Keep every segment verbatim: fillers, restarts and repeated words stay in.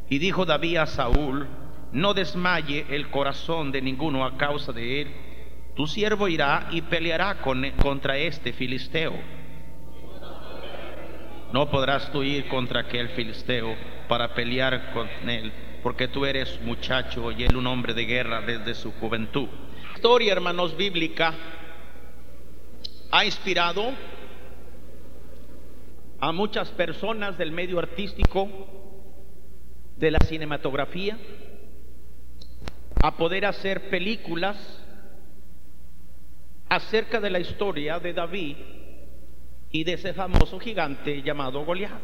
Y dijo David a Saúl: no desmaye el corazón de ninguno a causa de él. Tu siervo irá y peleará con, contra este filisteo. No podrás tú ir contra aquel filisteo para pelear con él, porque tú eres muchacho y él un hombre de guerra desde su juventud. La historia, hermanos, bíblica ha inspirado a muchas personas del medio artístico, de la cinematografía, a poder hacer películas acerca de la historia de David y de ese famoso gigante llamado Goliat.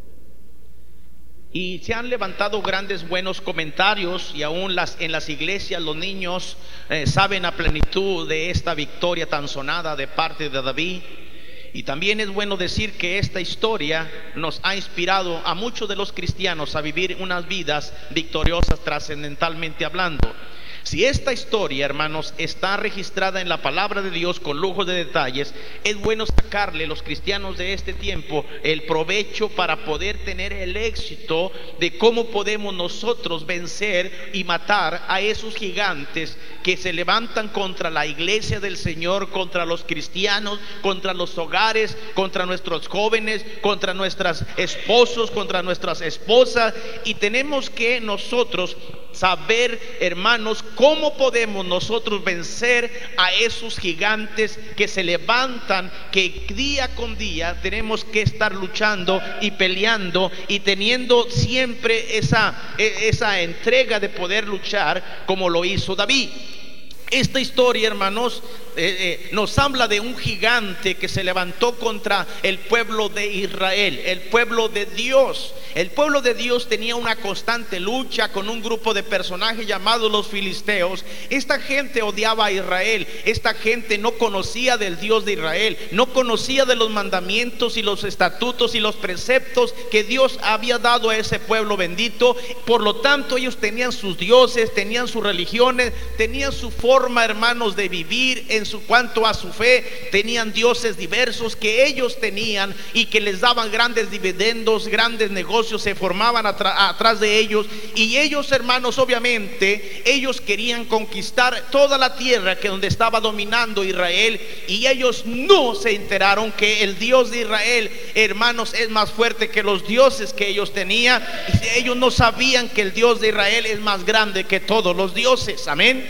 Y se han levantado grandes buenos comentarios, y aún las, en las iglesias los niños eh, saben a plenitud de esta victoria tan sonada de parte de David. Y también es bueno decir que esta historia nos ha inspirado a muchos de los cristianos a vivir unas vidas victoriosas trascendentalmente hablando. Si esta historia, hermanos, está registrada en la palabra de Dios con lujo de detalles, es bueno sacarle, los cristianos de este tiempo, el provecho para poder tener el éxito de cómo podemos nosotros vencer y matar a esos gigantes que se levantan contra la iglesia del Señor, contra los cristianos, contra los hogares, contra nuestros jóvenes, contra nuestros esposos, contra nuestras esposas. Y tenemos que nosotros saber, hermanos, cómo podemos nosotros vencer a esos gigantes que se levantan, que día con día tenemos que estar luchando y peleando y teniendo siempre esa, esa entrega de poder luchar como lo hizo David. Esta historia, hermanos, eh, eh, nos habla de un gigante que se levantó contra el pueblo de Israel, el pueblo de Dios. El pueblo de Dios tenía una constante lucha con un grupo de personajes llamados los filisteos. Esta gente odiaba a Israel. Esta gente no conocía del Dios de Israel, no conocía de los mandamientos y los estatutos y los preceptos que Dios había dado a ese pueblo bendito. Por lo tanto, ellos tenían sus dioses, tenían sus religiones, tenían su forma, hermanos, de vivir en su cuanto a su fe. Tenían dioses diversos que ellos tenían y que les daban grandes dividendos, grandes negocios se formaban atrás de ellos. Y ellos, hermanos, obviamente ellos querían conquistar toda la tierra que donde estaba dominando Israel, y ellos no se enteraron que el Dios de Israel, hermanos, es más fuerte que los dioses que ellos tenían. Y ellos no sabían que el Dios de Israel es más grande que todos los dioses. Amén.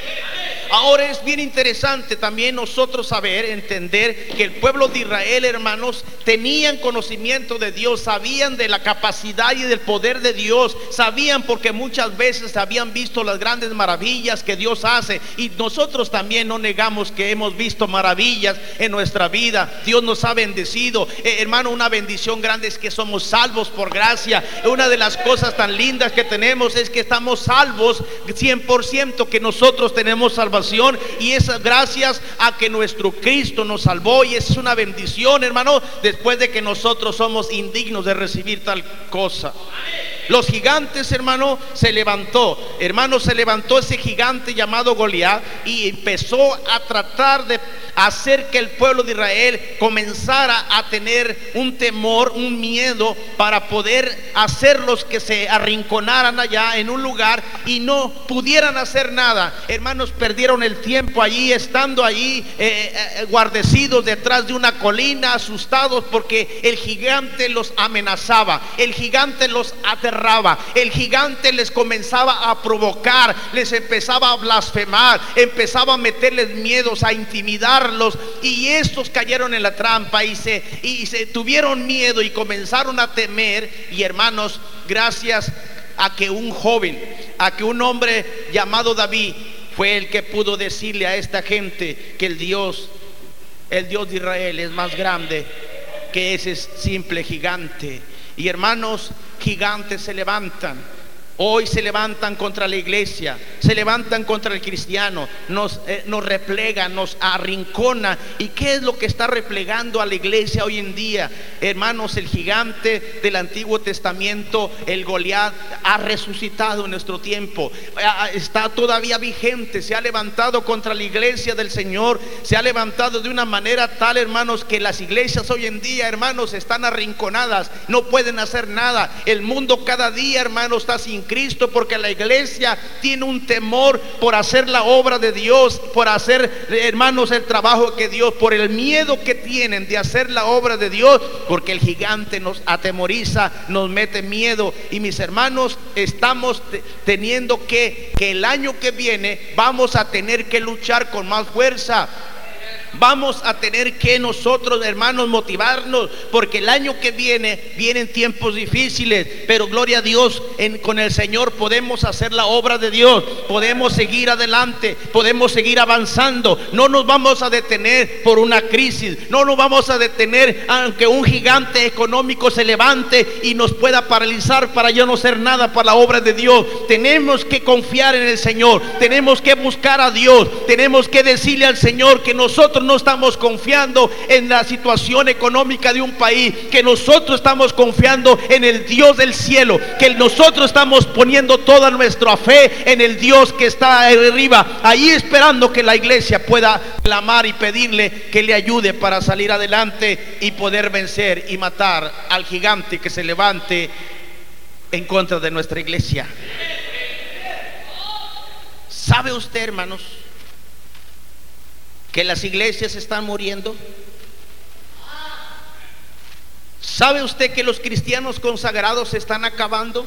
Ahora es bien interesante también nosotros saber, entender que el pueblo de Israel, hermanos, tenían conocimiento de Dios, sabían de la capacidad y del poder de Dios, sabían porque muchas veces habían visto las grandes maravillas que Dios hace, y nosotros también no negamos que hemos visto maravillas en nuestra vida. Dios nos ha bendecido, eh, hermano, una bendición grande es que somos salvos por gracia. Una de las cosas tan lindas que tenemos es que estamos salvos cien por ciento, que nosotros tenemos salvación. Y es gracias a que nuestro Cristo nos salvó, y es una bendición, hermano, después de que nosotros somos indignos de recibir tal cosa. Los gigantes, hermano, se levantó, hermano, se levantó ese gigante llamado Goliat, y empezó a tratar de hacer que el pueblo de Israel comenzara a tener un temor, un miedo, para poder hacerlos que se arrinconaran allá en un lugar y no pudieran hacer nada. Hermanos, perdieron el tiempo allí, estando allí eh, eh, guardecidos detrás de una colina, asustados porque el gigante los amenazaba, el gigante los aterraba, el gigante les comenzaba a provocar, les empezaba a blasfemar, empezaba a meterles miedos, a intimidar. Y estos cayeron en la trampa y se, y se tuvieron miedo y comenzaron a temer. Y hermanos, gracias a que un joven, a que un hombre llamado David fue el que pudo decirle a esta gente que el Dios, el Dios de Israel es más grande que ese simple gigante. Y hermanos, gigantes se levantan. Hoy se levantan contra la iglesia, se levantan contra el cristiano, nos, eh, nos replegan, nos arrincona. ¿Y qué es lo que está replegando a la iglesia hoy en día? Hermanos, el gigante del Antiguo Testamento, el Goliat, ha resucitado en nuestro tiempo, está todavía vigente, se ha levantado contra la iglesia del Señor, se ha levantado de una manera tal, hermanos, que las iglesias hoy en día, hermanos, están arrinconadas, no pueden hacer nada. El mundo cada día, hermanos, está sin Cristo, porque la iglesia tiene un temor por hacer la obra de Dios, por hacer, hermanos, el trabajo que Dios, por el miedo que tienen de hacer la obra de Dios, porque el gigante nos atemoriza, nos mete miedo. Y mis hermanos, estamos te- teniendo que, que el año que viene vamos a tener que luchar con más fuerza. Vamos a tener que nosotros, hermanos, motivarnos, porque el año que viene vienen tiempos difíciles, pero gloria a Dios, en, con el Señor podemos hacer la obra de Dios, podemos seguir adelante, podemos seguir avanzando. No nos vamos a detener por una crisis, no nos vamos a detener aunque un gigante económico se levante y nos pueda paralizar para yo no hacer nada para la obra de Dios. Tenemos que confiar en el Señor, tenemos que buscar a Dios, tenemos que decirle al Señor que nosotros no estamos confiando en la situación económica de un país, que nosotros estamos confiando en el Dios del cielo, que nosotros estamos poniendo toda nuestra fe en el Dios que está arriba, ahí esperando que la iglesia pueda clamar y pedirle que le ayude para salir adelante y poder vencer y matar al gigante que se levante en contra de nuestra iglesia. ¿Sabe usted, hermanos, que las iglesias están muriendo? ¿Sabe usted que los cristianos consagrados se están acabando?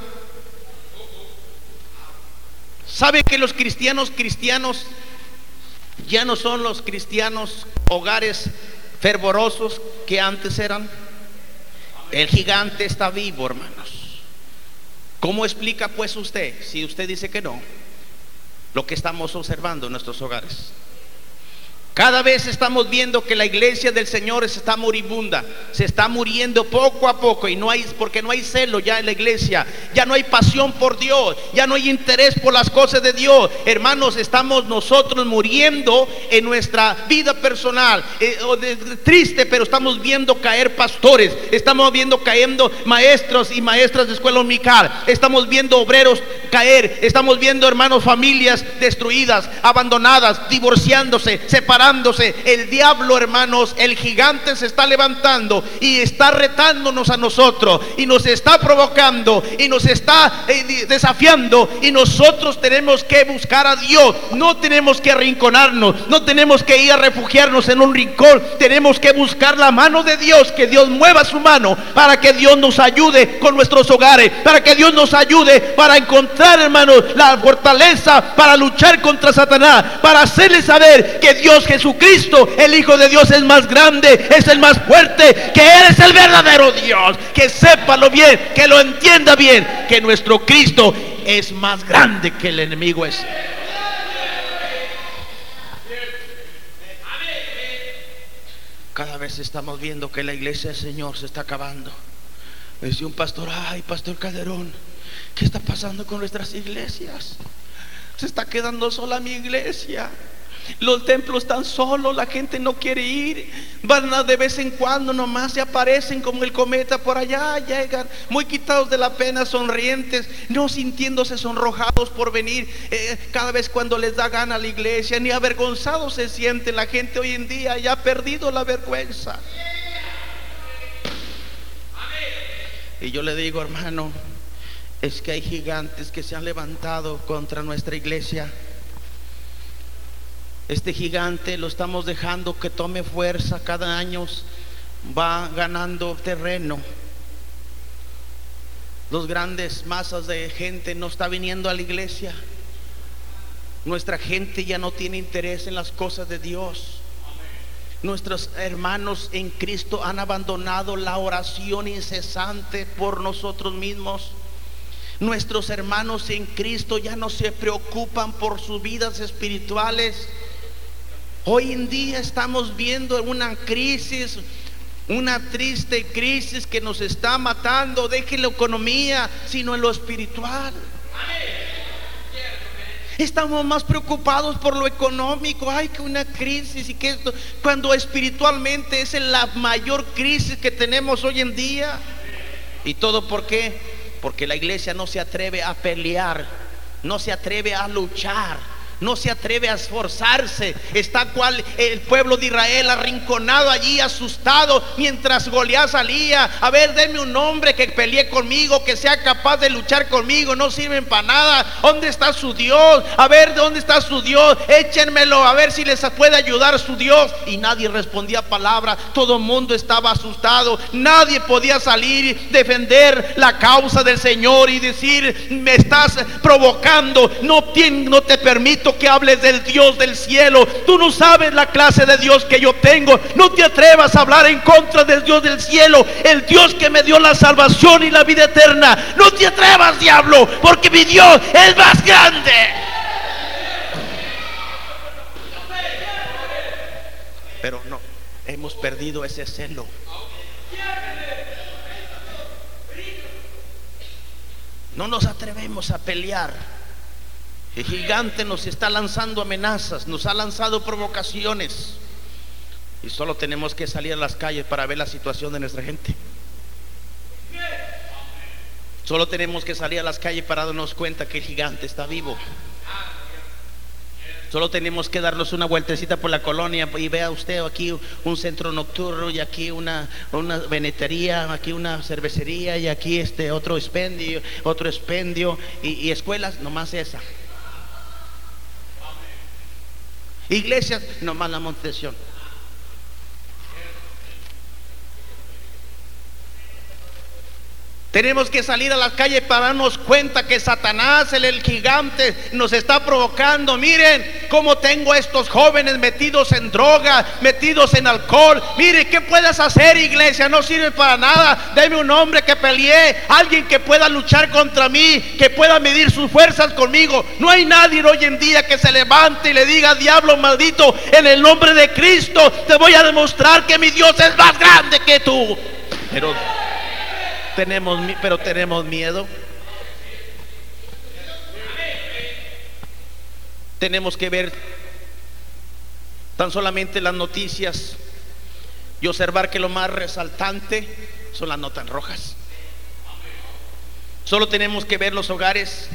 ¿Sabe que los cristianos cristianos ya no son los cristianos hogares fervorosos que antes eran? El gigante está vivo, hermanos. ¿Cómo explica pues usted, si usted dice que no, lo que estamos observando en nuestros hogares? Cada vez estamos viendo que la iglesia del Señor se está moribunda, se está muriendo poco a poco, y no hay, porque no hay celo ya en la iglesia, ya no hay pasión por Dios, ya no hay interés por las cosas de Dios. Hermanos, estamos nosotros muriendo en nuestra vida personal, eh, de, de, triste, pero estamos viendo caer pastores, estamos viendo cayendo maestros y maestras de escuela dominical, estamos viendo obreros caer, estamos viendo, hermanos, familias destruidas, abandonadas, divorciándose, separadas. El diablo, hermanos, el gigante se está levantando y está retándonos a nosotros, y nos está provocando y nos está eh, desafiando, y nosotros tenemos que buscar a Dios. No tenemos que arrinconarnos, no tenemos que ir a refugiarnos en un rincón, tenemos que buscar la mano de Dios, que Dios mueva su mano para que Dios nos ayude con nuestros hogares, para que Dios nos ayude para encontrar, hermanos, la fortaleza para luchar contra Satanás, para hacerle saber que Dios, Jesucristo, el Hijo de Dios, es más grande, es el más fuerte, que Él es el verdadero Dios. Que sépalo bien, que lo entienda bien, que nuestro Cristo es más grande que el enemigo es. Cada vez estamos viendo que la iglesia del Señor se está acabando. Me decía un pastor: ay, Pastor Calderón, ¿qué está pasando con nuestras iglesias? Se está quedando sola mi iglesia. Los templos están solos, la gente no quiere ir. Van a de vez en cuando nomás, se aparecen como el cometa por allá, llegan muy quitados de la pena, sonrientes, no sintiéndose sonrojados por venir eh, cada vez cuando les da gana a la iglesia, ni avergonzados se sienten. La gente hoy en día ya ha perdido la vergüenza. Y yo le digo, hermano, es que hay gigantes que se han levantado contra nuestra iglesia. Este gigante lo estamos dejando que tome fuerza, cada año va ganando terreno. Los grandes masas de gente no está viniendo a la iglesia. Nuestra gente ya no tiene interés en las cosas de Dios. Nuestros hermanos en Cristo han abandonado la oración incesante por nosotros mismos. Nuestros hermanos en Cristo ya no se preocupan por sus vidas espirituales. Hoy en día estamos viendo una crisis, una triste crisis que nos está matando. Deje la economía, sino en lo espiritual. Estamos más preocupados por lo económico. Ay, que una crisis y que esto, cuando espiritualmente es la mayor crisis que tenemos hoy en día. ¿Y todo por qué? Porque la iglesia no se atreve a pelear, no se atreve a luchar, no se atreve a esforzarse. Está cual el pueblo de Israel arrinconado allí, asustado, mientras Goliat salía. A ver, denme un hombre que pelee conmigo, que sea capaz de luchar conmigo. No sirven para nada. ¿Dónde está su Dios? A ver, ¿dónde está su Dios? Échenmelo, a ver si les puede ayudar su Dios. Y nadie respondía palabra. Todo el mundo estaba asustado. Nadie podía salir, defender la causa del Señor y decir: me estás provocando, no, no te permito que hables del Dios del cielo. Tú no sabes la clase de Dios que yo tengo. No te atrevas a hablar en contra del Dios del cielo, el Dios que me dio la salvación y la vida eterna. No te atrevas, diablo, porque mi Dios es más grande. Pero no, hemos perdido ese celo. No nos atrevemos a pelear. El gigante nos está lanzando amenazas, nos ha lanzado provocaciones, y solo tenemos que salir a las calles para ver la situación de nuestra gente. Solo tenemos que salir a las calles para darnos cuenta que el gigante está vivo. Solo tenemos que darnos una vueltecita por la colonia y vea usted aquí un centro nocturno, y aquí una, una venetería, aquí una cervecería, y aquí este otro expendio, otro expendio y, y escuelas, nomás esa. Iglesias, nomás la Montesión. Tenemos que salir a las calles para darnos cuenta que Satanás, el, el gigante, nos está provocando. Miren cómo tengo a estos jóvenes metidos en droga, metidos en alcohol. Mire, ¿qué puedes hacer, iglesia? No sirve para nada. Deme un hombre que pelee, alguien que pueda luchar contra mí, que pueda medir sus fuerzas conmigo. No hay nadie hoy en día que se levante y le diga: diablo maldito, en el nombre de Cristo te voy a demostrar que mi Dios es más grande que tú. Pero tenemos, pero tenemos miedo. Tenemos que ver tan solamente las noticias y observar que lo más resaltante son las notas rojas. Solo tenemos que ver los hogares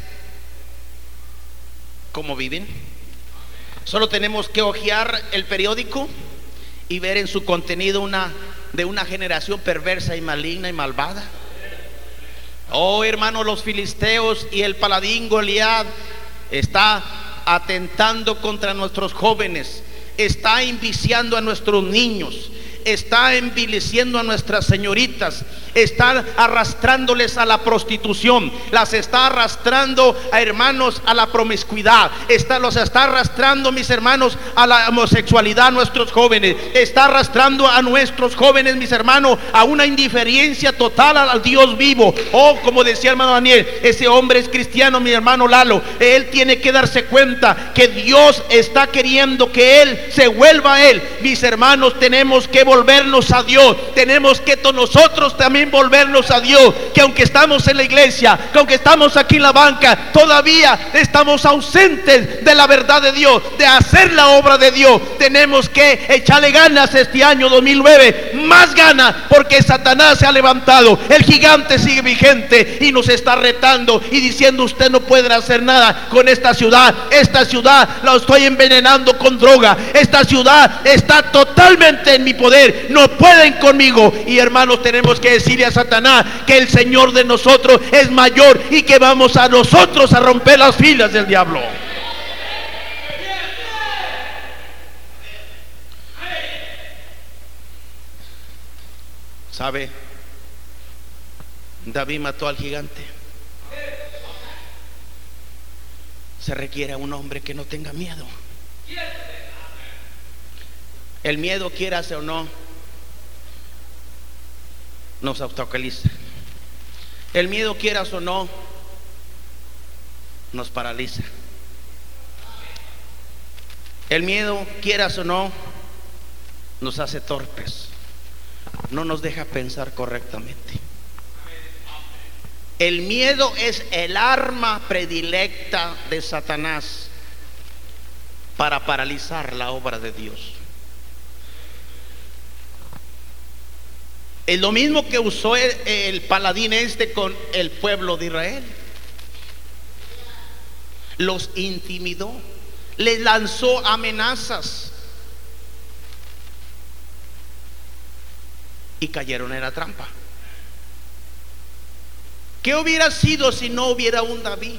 cómo viven. Solo tenemos que hojear el periódico y ver en su contenido una de una generación perversa y maligna y malvada. Oh, hermano, los filisteos y el paladín Goliat está atentando contra nuestros jóvenes, está enviciando a nuestros niños, está envileciendo a nuestras señoritas, está arrastrándoles a la prostitución, las está arrastrando a hermanos a la promiscuidad, está, los está arrastrando, mis hermanos, a la homosexualidad, a nuestros jóvenes, está arrastrando a nuestros jóvenes, mis hermanos, a una indiferencia total al Dios vivo. Oh, como decía el hermano Daniel, ese hombre es cristiano, mi hermano Lalo, él tiene que darse cuenta que Dios está queriendo que él se vuelva a él. Mis hermanos, tenemos que volvernos a Dios, tenemos que nosotros también volvernos a Dios, que aunque estamos en la iglesia, que aunque estamos aquí en la banca, todavía estamos ausentes de la verdad de Dios, de hacer la obra de Dios. Tenemos que echarle ganas este año dos mil nueve, más ganas, porque Satanás se ha levantado, el gigante sigue vigente y nos está retando y diciendo: usted no puede hacer nada con esta ciudad, esta ciudad la estoy envenenando con droga, esta ciudad está totalmente en mi poder, no pueden conmigo. Y hermanos, tenemos que decirle a Satanás que el Señor de nosotros es mayor y que vamos a nosotros a romper las filas del diablo. ¿Sabe? David mató al gigante. Se requiere a un hombre que no tenga miedo. El miedo, quieras o no, nos obstaculiza. El miedo, quieras o no, nos paraliza. El miedo, quieras o no, nos hace torpes, no nos deja pensar correctamente. El miedo es el arma predilecta de Satanás. para paralizar la obra de Dios. Es lo mismo que usó el, el paladín este con el pueblo de Israel. Los intimidó, les lanzó amenazas y cayeron en la trampa. ¿Qué hubiera sido si no hubiera un David?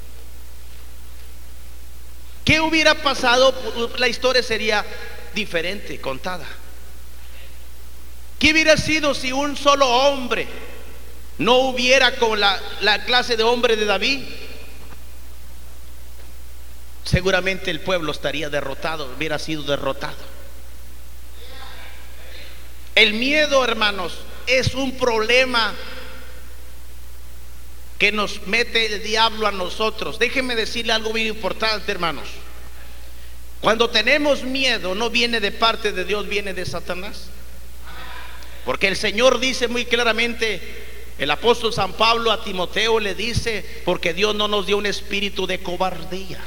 ¿Qué hubiera pasado? La historia sería diferente contada. ¿Qué hubiera sido si un solo hombre no hubiera con la, la clase de hombre de David? Seguramente el pueblo estaría derrotado, hubiera sido derrotado. El miedo, hermanos, es un problema que nos mete el diablo a nosotros. Déjenme decirle algo bien importante, hermanos. Cuando tenemos miedo, no viene de parte de Dios, viene de Satanás. Porque el Señor dice muy claramente, el apóstol San Pablo a Timoteo le dice, porque Dios no nos dio un espíritu de cobardía.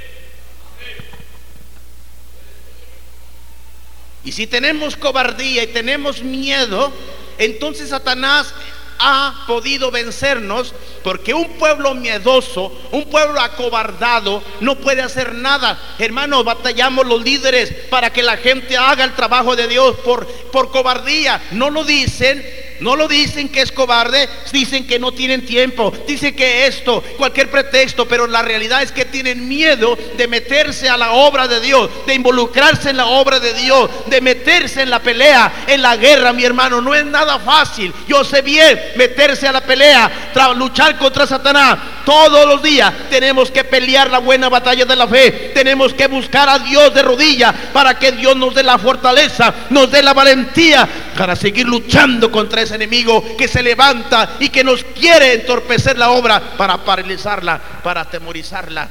Y si tenemos cobardía y tenemos miedo, entonces Satanás ha podido vencernos, porque un pueblo miedoso, un pueblo acobardado no puede hacer nada. Hermanos, batallamos los líderes para que la gente haga el trabajo de Dios por, por cobardía. No lo dicen, no lo dicen que es cobarde, dicen que no tienen tiempo, dicen que esto, cualquier pretexto, pero la realidad es que tienen miedo de meterse a la obra de Dios, de involucrarse en la obra de Dios, de meterse en la pelea, en la guerra. Mi hermano, no es nada fácil. Yo sé bien, meterse a la pelea, luchar contra Satanás. Todos los días tenemos que pelear la buena batalla de la fe. Tenemos que buscar a Dios de rodillas para que Dios nos dé la fortaleza, nos dé la valentía para seguir luchando contra ese enemigo que se levanta y que nos quiere entorpecer la obra, para paralizarla, para atemorizarla.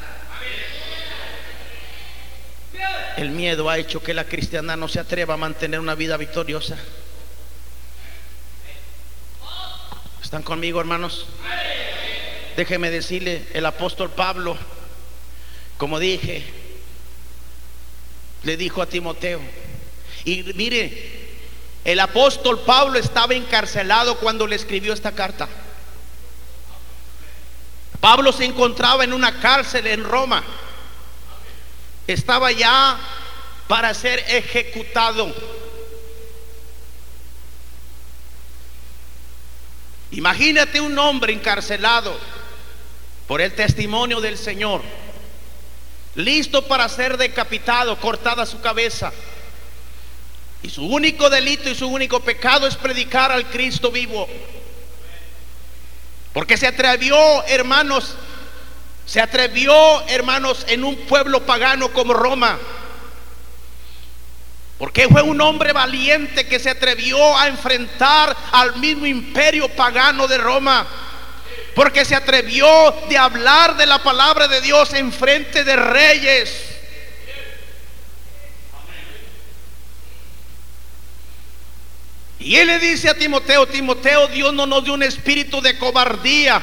El miedo ha hecho que la cristiandad no se atreva a mantener una vida victoriosa. ¿Están conmigo, hermanos? Déjeme decirle, el apóstol Pablo, como dije, le dijo a Timoteo, y mire, el apóstol Pablo estaba encarcelado cuando le escribió esta carta. Pablo se encontraba en una cárcel en Roma. Estaba ya para ser ejecutado. Imagínate un hombre encarcelado por el testimonio del Señor, listo para ser decapitado, cortada su cabeza, y su único delito y su único pecado es predicar al Cristo vivo. Porque se atrevió, hermanos, se atrevió, hermanos, en un pueblo pagano como Roma. Porque fue un hombre valiente que se atrevió a enfrentar al mismo imperio pagano de Roma. Porque se atrevió de hablar de la palabra de Dios en frente de reyes. Y él le dice a Timoteo, Timoteo, Dios no nos dio un espíritu de cobardía,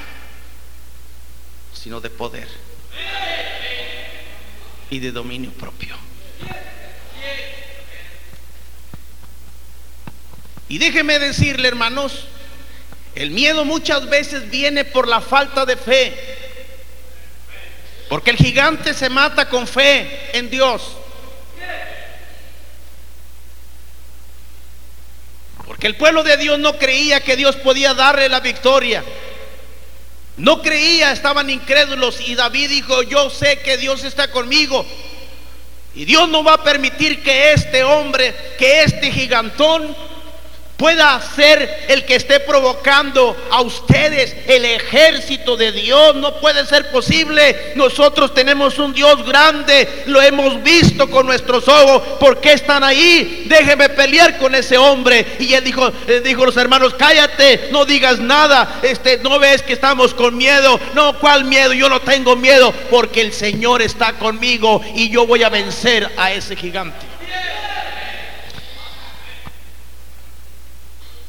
sino de poder y de dominio propio. Y déjeme decirle, hermanos, el miedo muchas veces viene por la falta de fe. Porque el gigante se mata con fe en Dios. Porque el pueblo de Dios no creía que Dios podía darle la victoria. No creía, estaban incrédulos. Y David dijo, yo sé que Dios está conmigo. Y Dios no va a permitir que este hombre, que este gigantón pueda ser el que esté provocando a ustedes. El ejército de Dios no puede ser posible. Nosotros tenemos un Dios grande, lo hemos visto con nuestros ojos. ¿Por qué están ahí? Déjeme pelear con ese hombre. Y él dijo, le dijo a los hermanos, cállate, no digas nada. Este, ¿no ves que estamos con miedo? No, ¿cuál miedo? Yo no tengo miedo, porque el Señor está conmigo y yo voy a vencer a ese gigante.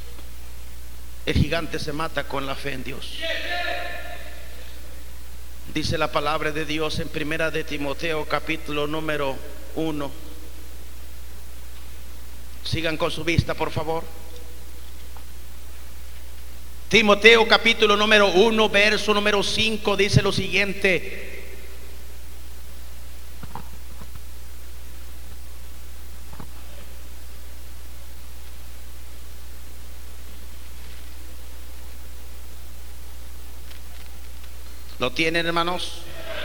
El gigante se mata con la fe en Dios. Dice la palabra de Dios en Primera de Timoteo, capítulo número uno. Sigan con su vista, por favor. Timoteo, capítulo número uno, verso número cinco, dice lo siguiente: ¿lo tienen, hermanos?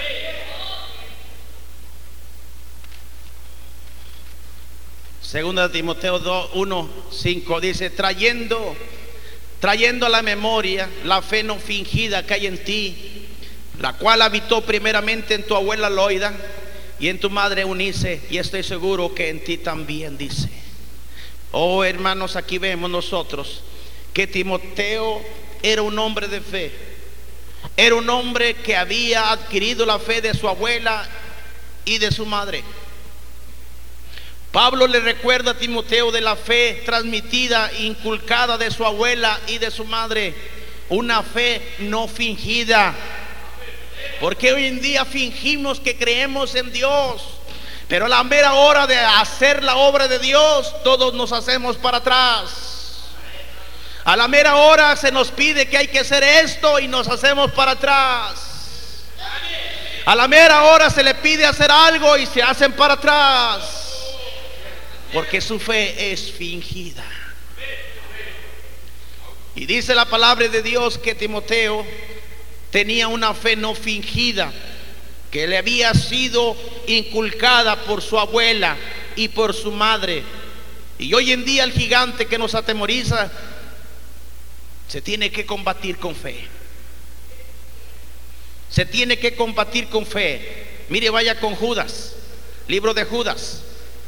Segunda de Timoteo uno, cinco dice: trayendo, trayendo a la memoria la fe no fingida que hay en ti, la cual habitó primeramente en tu abuela Loida y en tu madre Eunice, y estoy seguro que en ti también, dice. Oh, hermanos, aquí vemos nosotros que Timoteo era un hombre de fe. Era un hombre que había adquirido la fe de su abuela y de su madre. Pablo le recuerda a Timoteo de la fe transmitida, inculcada de su abuela y de su madre. Una fe no fingida. Porque hoy en día fingimos que creemos en Dios, pero a la mera hora de hacer la obra de Dios, todos nos hacemos para atrás. A la mera hora se nos pide que hay que hacer esto y nos hacemos para atrás. A la mera hora se le pide hacer algo y se hacen para atrás, porque su fe es fingida. Y dice la palabra de Dios que Timoteo tenía una fe no fingida, que le había sido inculcada por su abuela y por su madre. Y hoy en día el gigante que nos atemoriza se tiene que combatir con fe. Se tiene que combatir con fe. Mire, vaya con Judas, libro de Judas,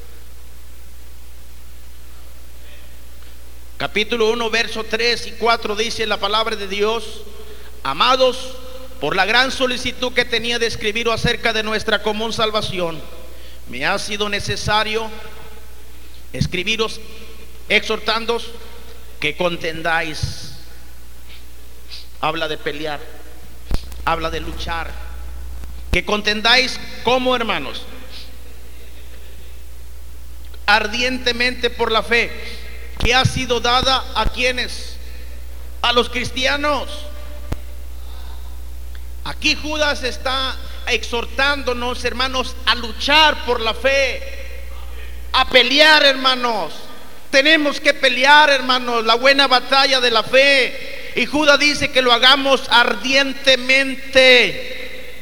capítulo uno, verso tres y cuatro, dice la palabra de Dios: amados, por la gran solicitud que tenía de escribiros acerca de nuestra común salvación, me ha sido necesario escribiros exhortándoos que contendáis. Habla de pelear, habla de luchar. Que contendáis, ¿cómo, hermanos? Ardientemente por la fe que ha sido dada a quienes, a los cristianos. Aquí Judas está exhortándonos, hermanos, a luchar por la fe, a pelear, hermanos. Tenemos que pelear, hermanos, la buena batalla de la fe. Y Judas dice que lo hagamos ardientemente.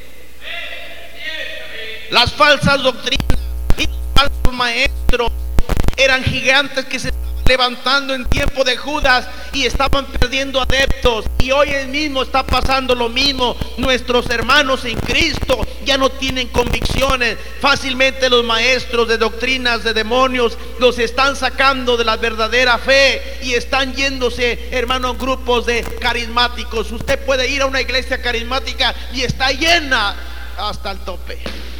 Las falsas doctrinas y los falsos maestros eran gigantes que se estaban levantando en tiempo de Judas y estaban perdiendo adeptos. Y hoy mismo está pasando lo mismo. Nuestros hermanos en Cristo ya no tienen convicciones. Fácilmente los maestros de doctrinas de demonios los están sacando de la verdadera fe y están yéndose, hermanos, grupos de carismáticos. Usted puede ir a una iglesia carismática y está llena hasta el tope.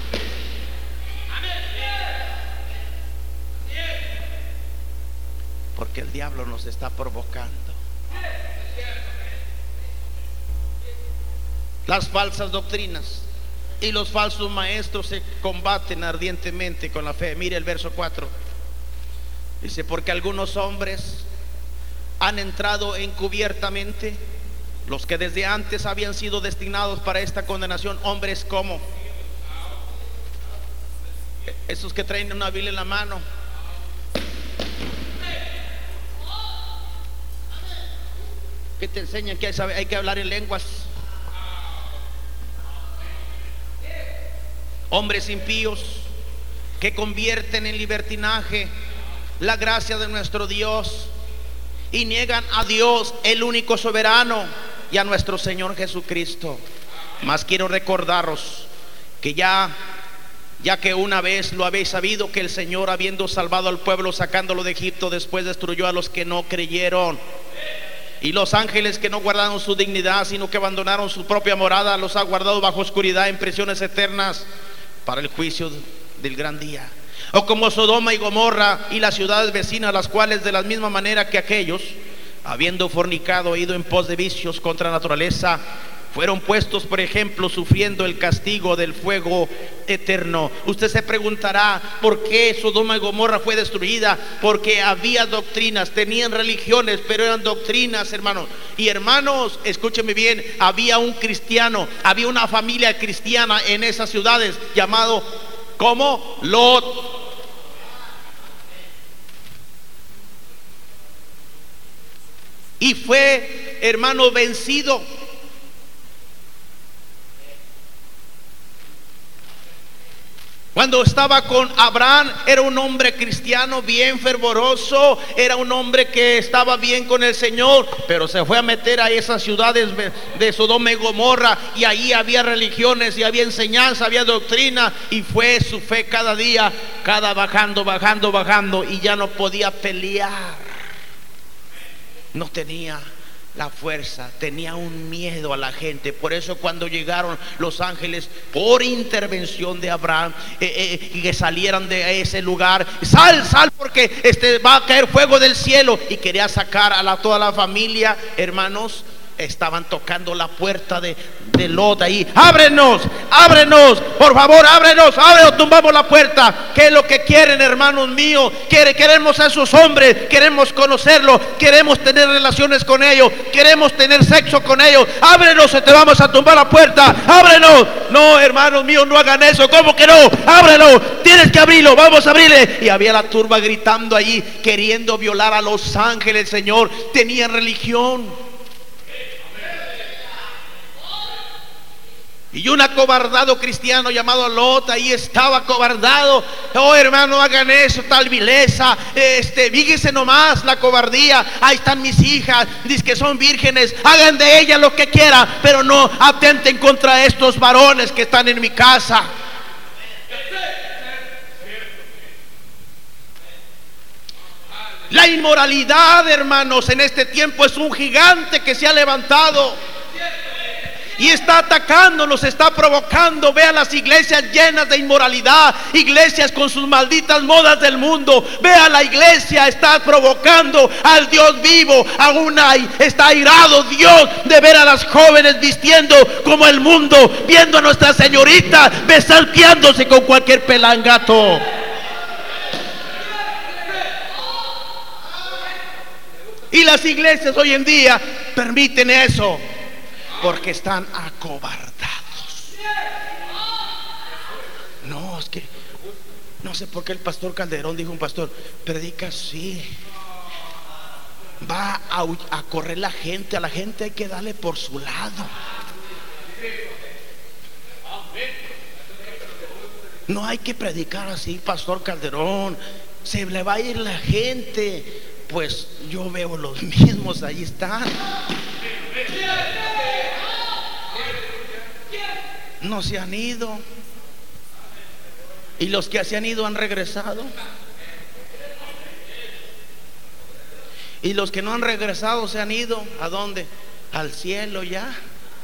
Porque el diablo nos está provocando. Las falsas doctrinas y los falsos maestros se combaten ardientemente con la fe. Mire el verso cuatro. Dice: porque algunos hombres han entrado encubiertamente, los que desde antes habían sido destinados para esta condenación. Hombres como esos que traen una Biblia en la mano, que te enseñan que hay, hay que hablar en lenguas. Hombres impíos que convierten en libertinaje la gracia de nuestro Dios y niegan a Dios, el único soberano, y a nuestro Señor Jesucristo. Mas quiero recordaros que ya ya que una vez lo habéis sabido, que el Señor, habiendo salvado al pueblo sacándolo de Egipto, después destruyó a los que no creyeron. Y los ángeles que no guardaron su dignidad, sino que abandonaron su propia morada, los ha guardado bajo oscuridad en prisiones eternas para el juicio del gran día. O como Sodoma y Gomorra y las ciudades vecinas, las cuales de la misma manera que aquellos, habiendo fornicado, ido en pos de vicios contra naturaleza, fueron puestos, por ejemplo, sufriendo el castigo del fuego eterno. Usted se preguntará por qué Sodoma y Gomorra fue destruida. Porque había doctrinas, tenían religiones, pero eran doctrinas, hermanos. Y hermanos, escúcheme bien, había un cristiano, había una familia cristiana en esas ciudades llamado como Lot. Y fue, hermano, vencido. Cuando estaba con Abraham, era un hombre cristiano bien fervoroso, era un hombre que estaba bien con el Señor, pero se fue a meter a esas ciudades de Sodoma y Gomorra, y ahí había religiones, y había enseñanza, había doctrina, y fue su fe cada día, cada bajando, bajando, bajando, y ya no podía pelear. No tenía la fuerza, tenía un miedo a la gente. Por eso cuando llegaron los ángeles por intervención de Abraham, eh, eh, y que salieran de ese lugar, sal, sal, porque este, va a caer fuego del cielo, y quería sacar a la, toda la familia, hermanos. Estaban tocando la puerta de, de Lot ahí. Ábrenos, ábrenos, por favor, ábrenos, ábrenos, tumbamos la puerta. ¿Qué es lo que quieren, hermanos míos? Queremos a esos hombres, queremos conocerlos, queremos tener relaciones con ellos, queremos tener sexo con ellos. Ábrenos, te vamos a tumbar la puerta, ábrenos. No, hermanos míos, no hagan eso. ¿Cómo que no? Ábrelo, tienes que abrirlo, vamos a abrirle. Y había la turba gritando allí, queriendo violar a los ángeles, Señor. Tenían religión. Y un acobardado cristiano llamado Lot ahí estaba acobardado. Oh, hermano, hagan eso, tal vileza. Este, fíjense nomás la cobardía. Ahí están mis hijas, dicen que son vírgenes. Hagan de ellas lo que quieran, pero no atenten contra estos varones que están en mi casa. La inmoralidad, hermanos, en este tiempo es un gigante que se ha levantado y está atacando, nos está provocando. Vea las iglesias llenas de inmoralidad, iglesias con sus malditas modas del mundo. Vea la iglesia, está provocando al Dios vivo. Aún hay, está airado Dios de ver a las jóvenes vistiendo como el mundo, viendo a Nuestra Señorita besalteándose con cualquier pelangato. Y las iglesias hoy en día permiten eso porque están acobardados. No, es que no sé por qué el pastor Calderón dijo, un pastor, predica así, va a, a correr la gente, a la gente hay que darle por su lado. No hay que predicar así, pastor Calderón, se le va a ir la gente. Pues yo veo los mismos, ahí están. No se han ido. Y los que se han ido han regresado. Y los que no han regresado se han ido. ¿A dónde? Al cielo ya.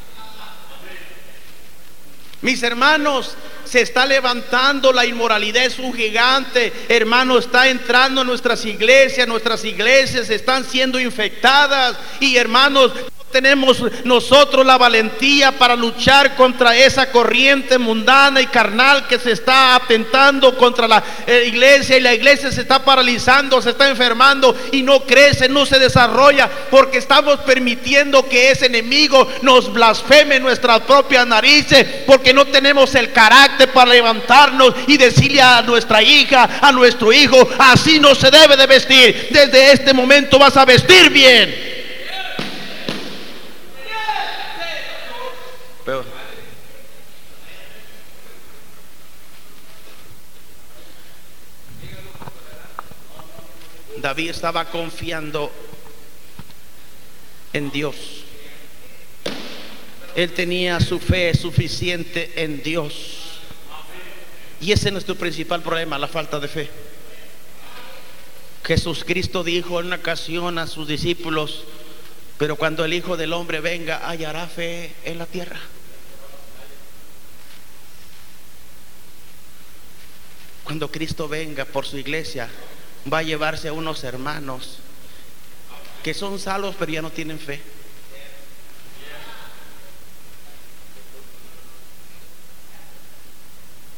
Mis hermanos, se está levantando la inmoralidad, es un gigante, hermano, está entrando en nuestras iglesias, nuestras iglesias están siendo infectadas. Y hermanos, tenemos nosotros la valentía para luchar contra esa corriente mundana y carnal que se está atentando contra la eh, iglesia, y la iglesia se está paralizando, se está enfermando y no crece, no se desarrolla, porque estamos permitiendo que ese enemigo nos blasfeme nuestras propias narices, porque no tenemos el carácter para levantarnos y decirle a nuestra hija, a nuestro hijo, así no se debe de vestir. Desde este momento vas a vestir bien. Pero, David estaba confiando en Dios. Él tenía su fe suficiente en Dios. Y ese es nuestro principal problema, la falta de fe. Jesucristo dijo en una ocasión a sus discípulos: pero cuando el Hijo del Hombre venga, hallará fe en la tierra. Cuando Cristo venga por su iglesia, va a llevarse a unos hermanos que son salvos pero ya no tienen fe.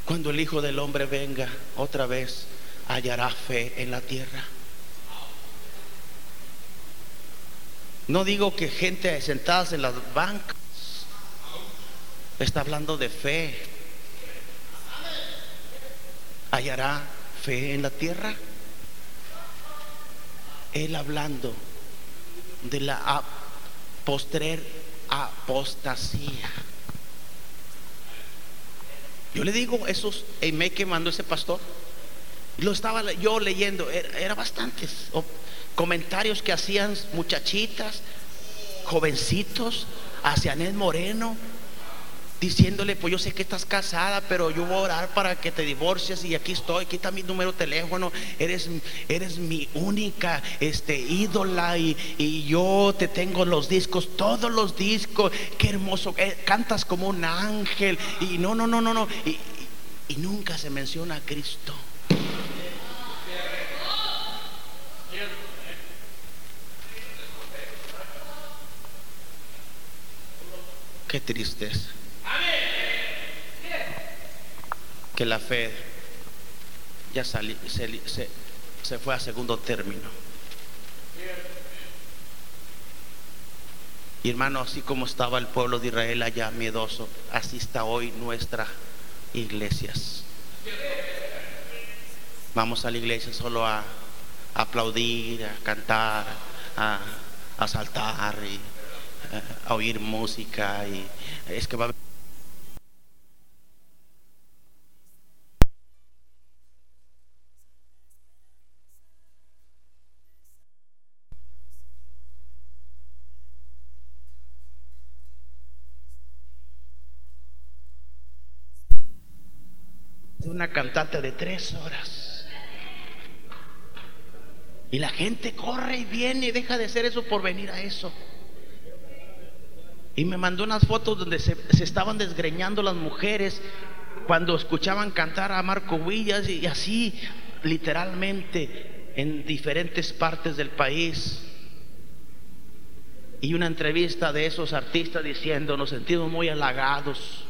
Cuando el Hijo del Hombre venga otra vez, hallará fe en la tierra. No digo que gente sentadas en las bancas, está hablando de fe. ¿Hallará fe en la tierra? Él hablando de la postrer apostasía. Yo le digo, esos email que mandó ese pastor, lo estaba yo leyendo, era, era bastantes o, comentarios que hacían muchachitas, jovencitos, hacia Anel Moreno, diciéndole: pues yo sé que estás casada, pero yo voy a orar para que te divorcies, y aquí estoy, aquí está mi número de teléfono, eres, eres mi única este, ídola, y, y yo te tengo los discos, todos los discos, qué hermoso, eh, cantas como un ángel, y no, no, no, no, no, y, y, y nunca se menciona a Cristo. Qué tristeza que la fe ya sali, se, se, se fue a segundo término. Y hermano, así como estaba el pueblo de Israel allá miedoso, así está hoy nuestras iglesias. Vamos a la iglesia solo a, a aplaudir, a cantar, a, a saltar y a, a oír música, y es que va a una cantante de tres horas, y la gente corre y viene y deja de hacer eso por venir a eso. Y me mandó unas fotos donde se, se estaban desgreñando las mujeres cuando escuchaban cantar a Marco Villas, y así literalmente en diferentes partes del país. Y una entrevista de esos artistas diciendo: nos sentimos muy halagados.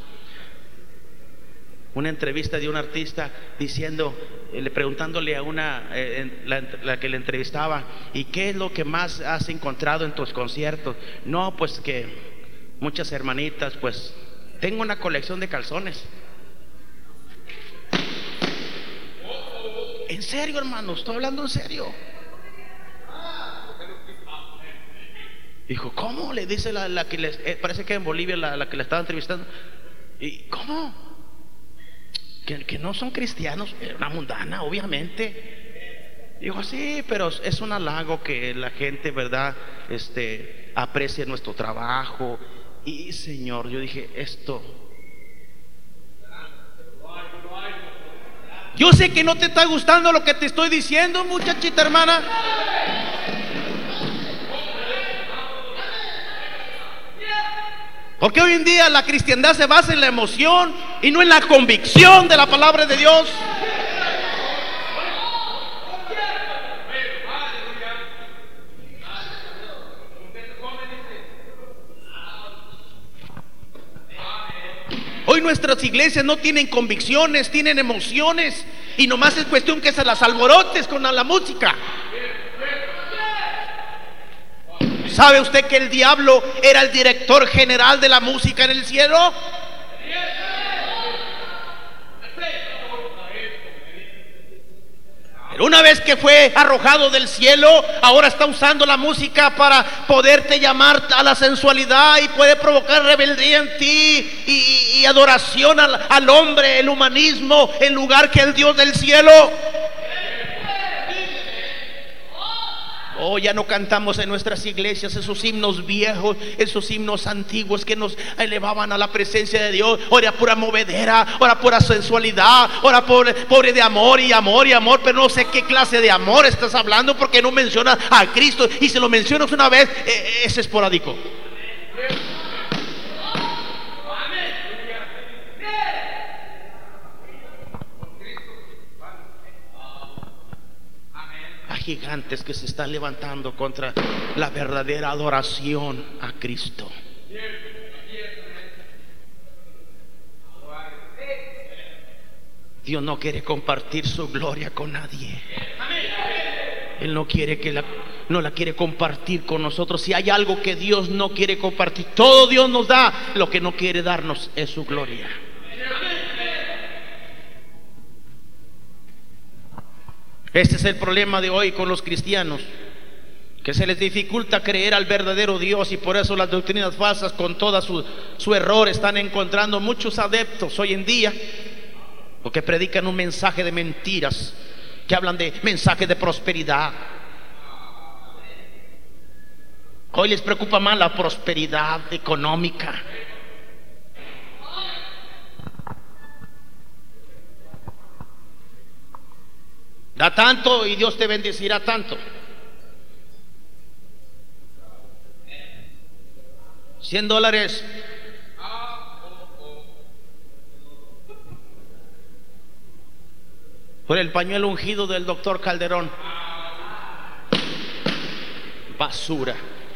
Una entrevista de un artista diciendo, eh, preguntándole a una, eh, la, la que le entrevistaba: ¿y qué es lo que más has encontrado en tus conciertos? No, pues que muchas hermanitas, pues tengo una colección de calzones. En serio, hermano, estoy hablando en serio. Dijo: ¿cómo? Le dice la, la que les, eh, parece que en Bolivia la, la que le estaba entrevistando. ¿Y cómo? Que, que no son cristianos. Era una mundana, obviamente. Dijo: sí, pero es un halago que la gente, ¿verdad?, este, aprecie nuestro trabajo. Y Señor, yo dije, esto, yo sé que no te está gustando lo que te estoy diciendo, muchachita hermana, porque hoy en día la cristiandad se basa en la emoción y no en la convicción de la palabra de Dios. Hoy nuestras iglesias no tienen convicciones, tienen emociones, y nomás es cuestión que se las alborotes con la, la música. ¿Sabe usted que el diablo era el director general de la música en el cielo? Pero una vez que fue arrojado del cielo, ahora está usando la música para poderte llamar a la sensualidad, y puede provocar rebeldía en ti y, y adoración al, al hombre, el humanismo, en lugar que el Dios del cielo. Oh, ya no cantamos en nuestras iglesias esos himnos viejos, esos himnos antiguos que nos elevaban a la presencia de Dios. Ahora pura movedera, ahora pura sensualidad, ahora pobre, pobre de amor y amor y amor. Pero no sé qué clase de amor estás hablando, porque no mencionas a Cristo, y si lo mencionas una vez, eh, es esporádico. Gigantes que se están levantando contra la verdadera adoración a Cristo. Dios no quiere compartir su gloria con nadie. Él no quiere que la, no la quiere compartir con nosotros. Si hay algo que Dios no quiere compartir, todo Dios nos da. Lo que no quiere darnos es su gloria. Este es el problema de hoy con los cristianos, que se les dificulta creer al verdadero Dios, y por eso las doctrinas falsas, con todo su, su error, están encontrando muchos adeptos hoy en día, porque predican un mensaje de mentiras, que hablan de mensajes de prosperidad. Hoy les preocupa más la prosperidad económica. Da tanto y Dios te bendecirá tanto. Cien dólares. Por el pañuelo ungido del doctor Calderón. Basura.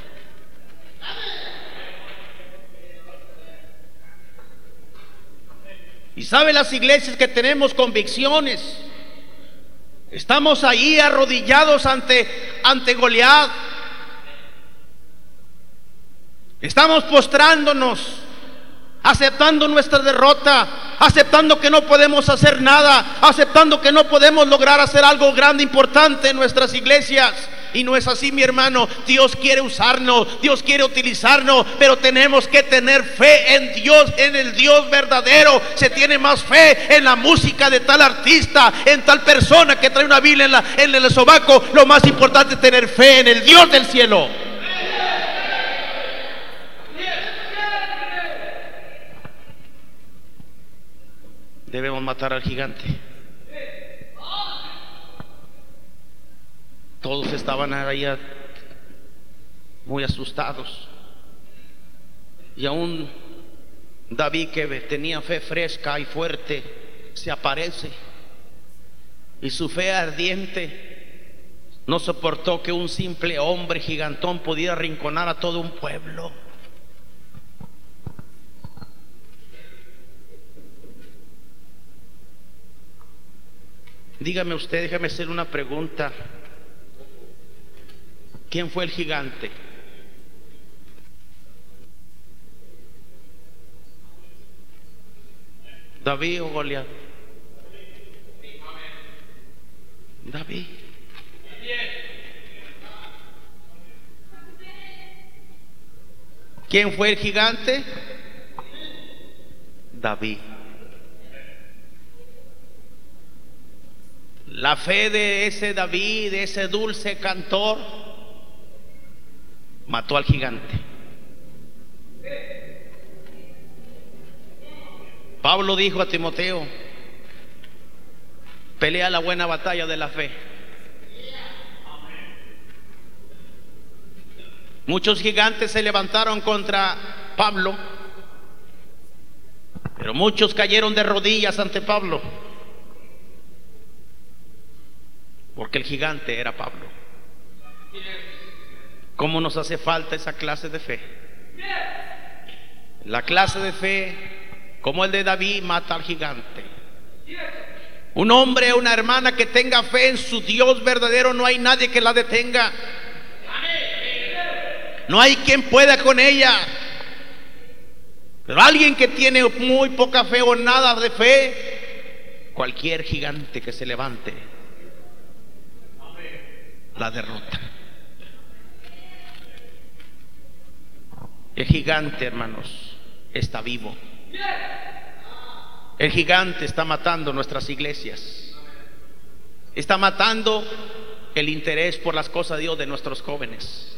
Y sabe, las iglesias que tenemos convicciones, estamos ahí arrodillados ante, ante Goliat. Estamos postrándonos, aceptando nuestra derrota, aceptando que no podemos hacer nada, aceptando que no podemos lograr hacer algo grande, importante en nuestras iglesias. Y no es así, mi hermano. Dios quiere usarnos, Dios quiere utilizarnos, pero tenemos que tener fe en Dios, en el Dios verdadero. Se tiene más fe en la música de tal artista, en tal persona que trae una Biblia en, la, en el sobaco. Lo más importante es tener fe en el Dios del cielo. Debemos matar al gigante. Todos estaban ahí muy asustados. Y aún David, que tenía fe fresca y fuerte, se aparece. Y su fe ardiente no soportó que un simple hombre gigantón pudiera arrinconar a todo un pueblo. Dígame usted, déjame hacer una pregunta. ¿Quién fue el gigante? ¿David o Goliat? David. ¿Quién fue el gigante? David. La fe de ese David, de ese dulce cantor, mató al gigante. Pablo dijo a Timoteo: pelea la buena batalla de la fe. Muchos gigantes se levantaron contra Pablo, pero muchos cayeron de rodillas ante Pablo, porque el gigante era Pablo. ¿Cómo nos hace falta esa clase de fe? La clase de fe como el de David mata al gigante. Un hombre o una hermana que tenga fe en su Dios verdadero, no hay nadie que la detenga. No hay quien pueda con ella. Pero alguien que tiene muy poca fe o nada de fe, cualquier gigante que se levante la derrota. El gigante, hermanos, está vivo. El gigante está matando nuestras iglesias. Está matando el interés por las cosas de Dios de nuestros jóvenes.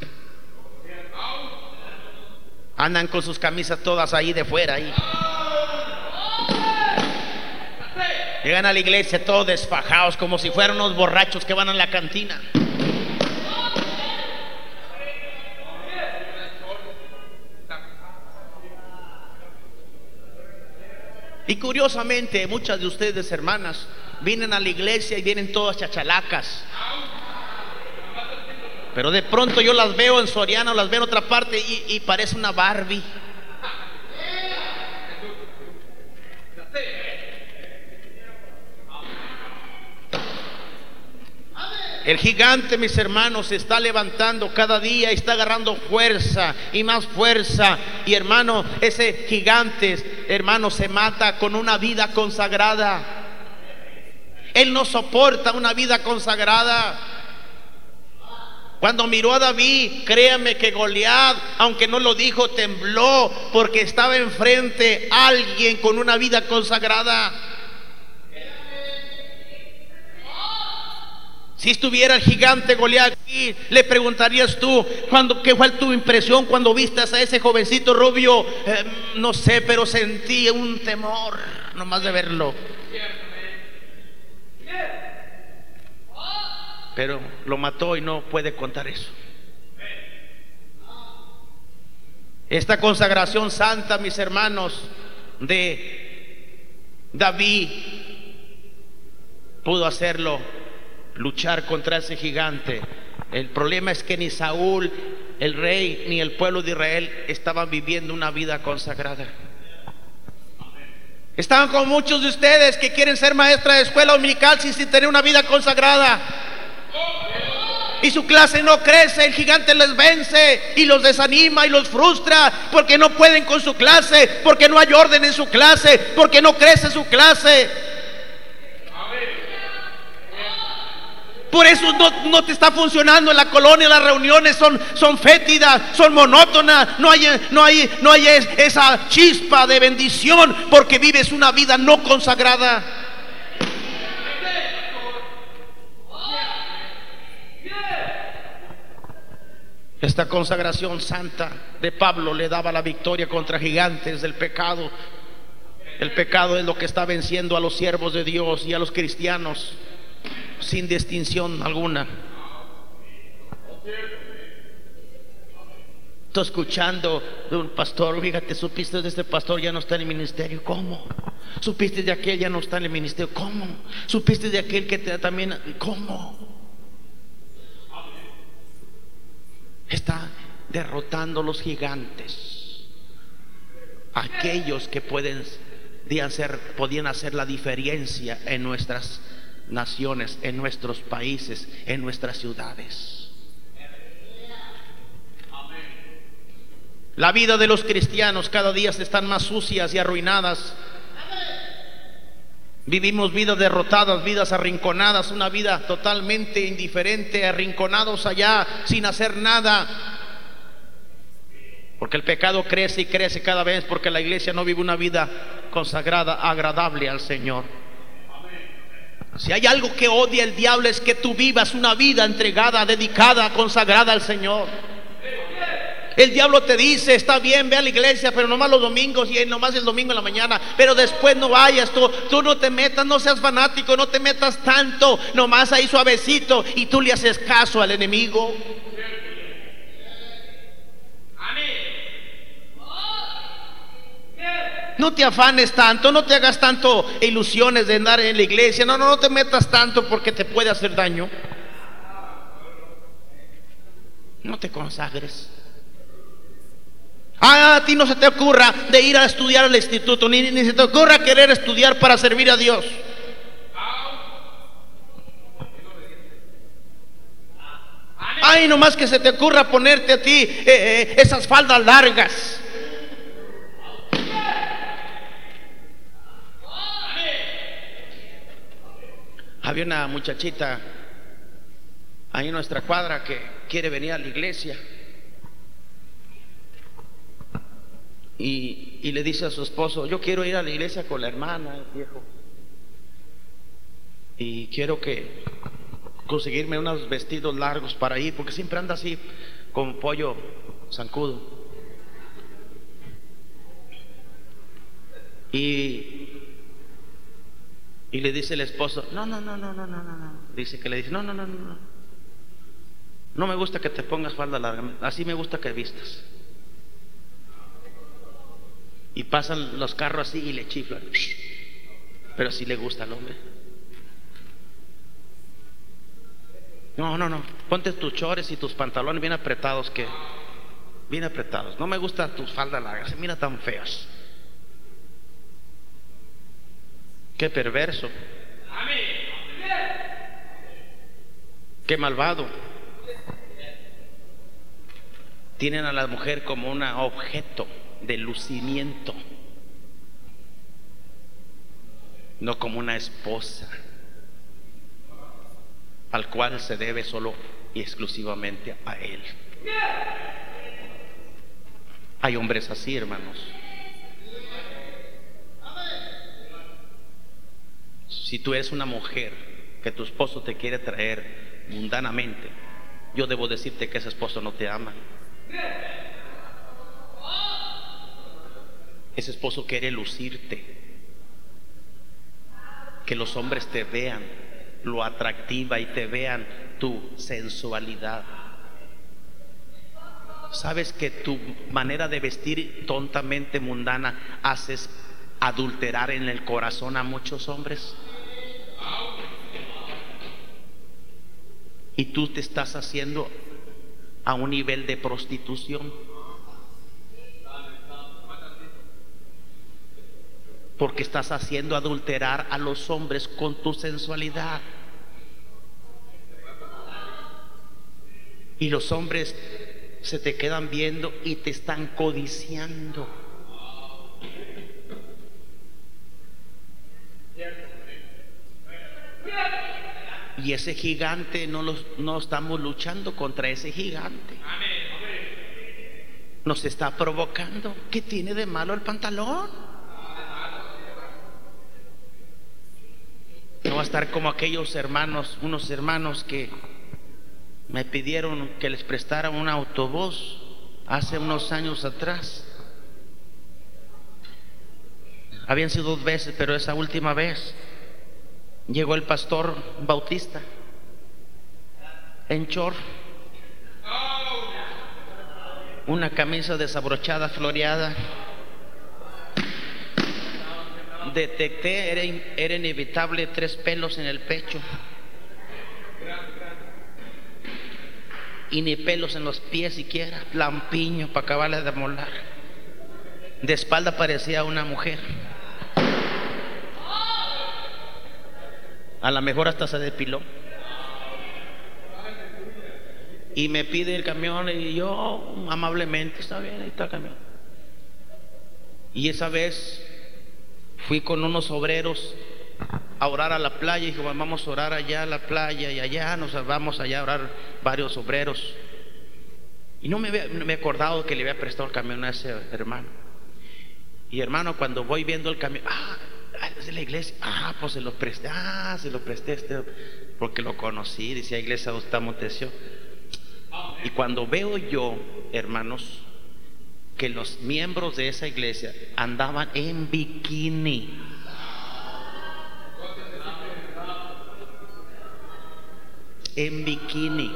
Andan con sus camisas todas ahí de fuera ahí. Llegan a la iglesia todos desfajados, como si fueran unos borrachos que van a la cantina. Y curiosamente, muchas de ustedes, hermanas, vienen a la iglesia y vienen todas chachalacas. Pero de pronto yo las veo en Soriana o las veo en otra parte y, y parece una Barbie. El gigante, mis hermanos, se está levantando cada día y está agarrando fuerza y más fuerza. Y hermano, ese gigante, hermano, se mata con una vida consagrada. Él no soporta una vida consagrada. Cuando miró a David, créame que Goliat, aunque no lo dijo, tembló, porque estaba enfrente alguien con una vida consagrada. Si estuviera el gigante Goliat aquí, le preguntarías tú, cuando, ¿qué fue tu impresión cuando viste a ese jovencito rubio? Eh, no sé, pero sentí un temor nomás de verlo. Pero lo mató y no puede contar eso. Esta consagración santa, mis hermanos, de David, pudo hacerlo, luchar contra ese gigante. El problema es que ni Saúl, el rey, ni el pueblo de Israel estaban viviendo una vida consagrada. Estaban como muchos de ustedes que quieren ser maestra de escuela dominical sin, sin tener una vida consagrada. Y su clase no crece, el gigante les vence y los desanima y los frustra porque no pueden con su clase, porque no hay orden en su clase, porque no crece su clase. Por eso no, no te está funcionando en la colonia. Las reuniones son, son fétidas, son monótonas. No hay, no hay, no hay esa chispa de bendición porque vives una vida no consagrada. Esta consagración santa de Pablo le daba la victoria contra gigantes del pecado. El pecado es lo que está venciendo a los siervos de Dios y a los cristianos sin distinción alguna. Estoy escuchando de un pastor, fíjate, supiste de este pastor, ya no está en el ministerio. ¿Cómo? Supiste de aquel, ya no está en el ministerio. ¿Cómo? Supiste de aquel que te, también, ¿cómo? Está derrotando los gigantes, aquellos que pueden, podían hacer, podían hacer la diferencia en nuestras naciones, en nuestros países, en nuestras ciudades. La vida de los cristianos cada día están más sucias y arruinadas. Vivimos vidas derrotadas, vidas arrinconadas, una vida totalmente indiferente, arrinconados allá sin hacer nada. Porque el pecado crece y crece cada vez, porque la iglesia no vive una vida consagrada, agradable al Señor. Si hay algo que odia el diablo es que tú vivas una vida entregada, dedicada, consagrada al Señor. El diablo te dice, está bien, ve a la iglesia, pero nomás los domingos y nomás el domingo en la mañana, pero después no vayas, tú, tú no te metas, no seas fanático, no te metas tanto, nomás ahí suavecito, y tú le haces caso al enemigo. No te afanes tanto, no te hagas tanto ilusiones de andar en la iglesia, no, no, no te metas tanto porque te puede hacer daño. No te consagres. Ah, a ti no se te ocurra de ir a estudiar al instituto, ni, ni se te ocurra querer estudiar para servir a Dios. Ay, nomás que se te ocurra ponerte a ti eh, eh, esas faldas largas. Había una muchachita ahí en nuestra cuadra que quiere venir a la iglesia. Y, y le dice a su esposo, yo quiero ir a la iglesia con la hermana, viejo, y quiero que conseguirme unos vestidos largos para ir, porque siempre anda así con pollo zancudo. Y, y le dice el esposo, no, no, no, no, no, no, no, no. Dice que le dice, no, no, no, no, no. No me gusta que te pongas falda larga, así me gusta que vistas. Y pasan los carros así y le chiflan, pero sí le gusta al hombre. No, no, no, ponte tus chores y tus pantalones bien apretados, que bien apretados. No me gustan tus faldas largas, se mira tan feas. Qué perverso. Qué malvado. Tienen a la mujer como un objeto de lucimiento, no como una esposa al cual se debe solo y exclusivamente a él. Hay hombres así, hermanos. Si tú eres una mujer que tu esposo te quiere traer mundanamente, yo debo decirte que ese esposo no te ama. Ese esposo quiere lucirte, que los hombres te vean lo atractiva y te vean tu sensualidad. ¿Sabes que tu manera de vestir tontamente mundana haces adulterar en el corazón a muchos hombres? Y tú te estás haciendo a un nivel de prostitución, porque estás haciendo adulterar a los hombres con tu sensualidad. Y los hombres se te quedan viendo y te están codiciando. Y ese gigante no, los, no estamos luchando contra ese gigante. Nos está provocando. ¿Qué tiene de malo el pantalón? No va a estar como aquellos hermanos, unos hermanos que me pidieron que les prestara un autobús hace unos años atrás. Habían sido dos veces, pero esa última vez llegó el pastor Bautista en short, una camisa desabrochada, floreada. Detecté, era, era inevitable, tres pelos en el pecho y ni pelos en los pies siquiera, lampiño para acabarle de molar. De espalda parecía una mujer. A lo mejor hasta se depiló. Y me pide el camión y yo amablemente, está bien, ahí está el camión. Y esa vez fui con unos obreros a orar a la playa y dije, vamos a orar allá a la playa, y allá nos vamos allá a orar varios obreros. Y no me había, no me he acordado que le había prestado el camión a ese hermano. Y hermano, cuando voy viendo el camión, ah, es de la iglesia, ah, pues se lo presté, ah, se lo presté este, porque lo conocí, decía Iglesia Augusta Montesio. Y cuando veo yo, hermanos, que los miembros de esa iglesia andaban en bikini, en bikini.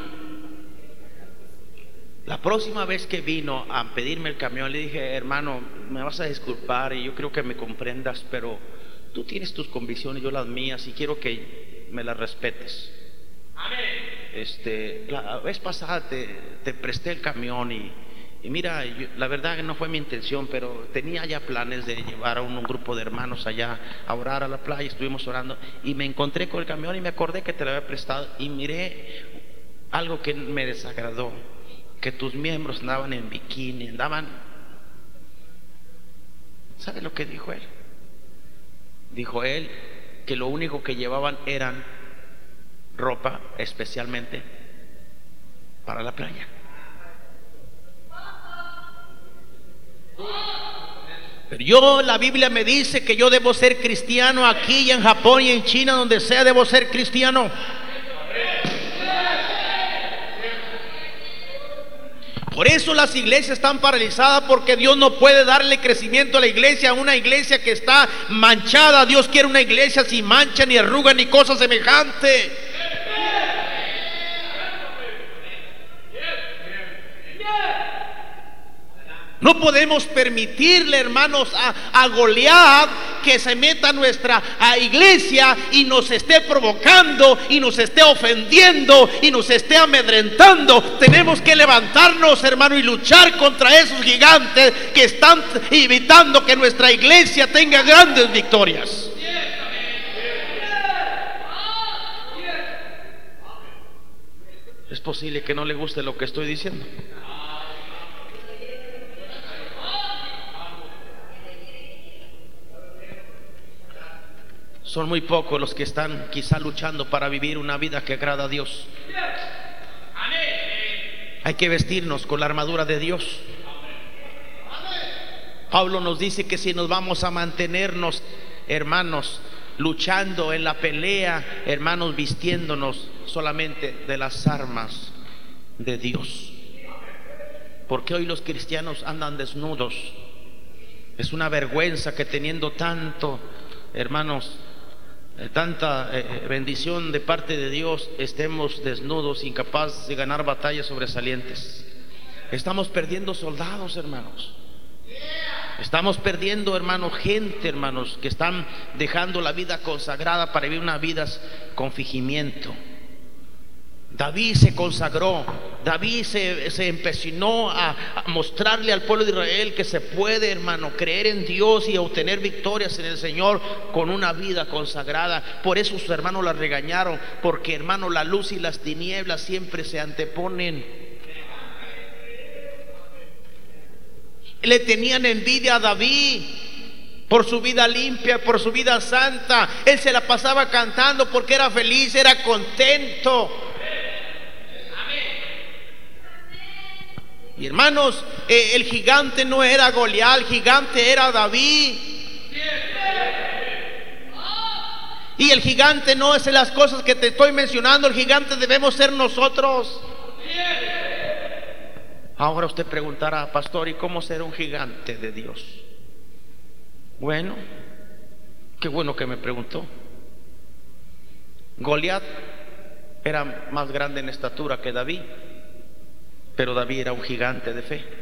La próxima vez que vino a pedirme el camión, le dije, hermano, me vas a disculpar y yo creo que me comprendas, pero tú tienes tus convicciones, yo las mías, y quiero que me las respetes. Este, la vez pasada te, te presté el camión y, y mira, yo, la verdad que no fue mi intención, pero tenía ya planes de llevar a un, un grupo de hermanos allá a orar a la playa. Estuvimos orando y me encontré con el camión y me acordé que te lo había prestado y miré algo que me desagradó, que tus miembros andaban en bikini, andaban. ¿Sabe lo que dijo él? Dijo él que lo único que llevaban eran ropa especialmente para la playa. Pero yo, la Biblia me dice que yo debo ser cristiano aquí y en Japón y en China, donde sea, debo ser cristiano. Por eso las iglesias están paralizadas, porque Dios no puede darle crecimiento a la iglesia, a una iglesia que está manchada. Dios quiere una iglesia sin mancha, ni arruga, ni cosa semejante. No podemos permitirle, hermanos, a, a Goliat que se meta a nuestra a iglesia y nos esté provocando y nos esté ofendiendo y nos esté amedrentando. Tenemos que levantarnos, hermano, y luchar contra esos gigantes que están evitando que nuestra iglesia tenga grandes victorias. Es posible que no le guste lo que estoy diciendo. Son muy pocos los que están quizá luchando para vivir una vida que agrada a Dios. Hay que vestirnos con la armadura de Dios. Pablo nos dice que si nos vamos a mantenernos, hermanos, luchando en la pelea, hermanos, vistiéndonos solamente de las armas de Dios. Porque hoy los cristianos andan desnudos. Es una vergüenza que teniendo tanto, hermanos, eh, tanta eh, bendición de parte de Dios, estemos desnudos, incapaces de ganar batallas sobresalientes. Estamos perdiendo soldados, hermanos. Estamos perdiendo, hermanos, gente, hermanos, que están dejando la vida consagrada para vivir una vida con fingimiento. David se consagró, David se, se empecinó a, a mostrarle al pueblo de Israel que se puede, hermano, creer en Dios y obtener victorias en el Señor con una vida consagrada. Por eso sus hermanos la regañaron, porque, hermano, la luz y las tinieblas siempre se anteponen. Le tenían envidia a David por su vida limpia, por su vida santa. Él se la pasaba cantando porque era feliz, era contento. Y hermanos, eh, el gigante no era Goliat, el gigante era David. Y el gigante no es en las cosas que te estoy mencionando, el gigante debemos ser nosotros. Ahora usted preguntará, pastor, ¿y cómo ser un gigante de Dios? Bueno, qué bueno que me preguntó. Goliat era más grande en estatura que David, pero David era un gigante de fe.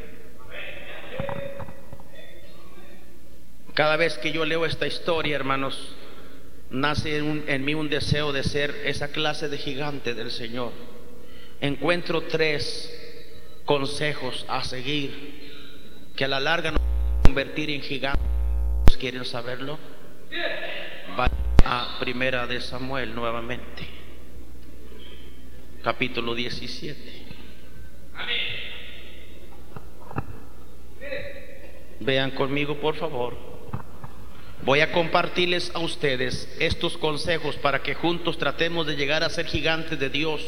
Cada vez que yo leo esta historia, hermanos, nace en, un, en mí un deseo de ser esa clase de gigante del Señor. Encuentro tres consejos a seguir que a la larga nos van a convertir en gigantes. ¿Quieren saberlo? Vayan a Primera de Samuel nuevamente, capítulo diecisiete. Vean conmigo, por favor. Voy a compartirles a ustedes estos consejos para que juntos tratemos de llegar a ser gigantes de Dios.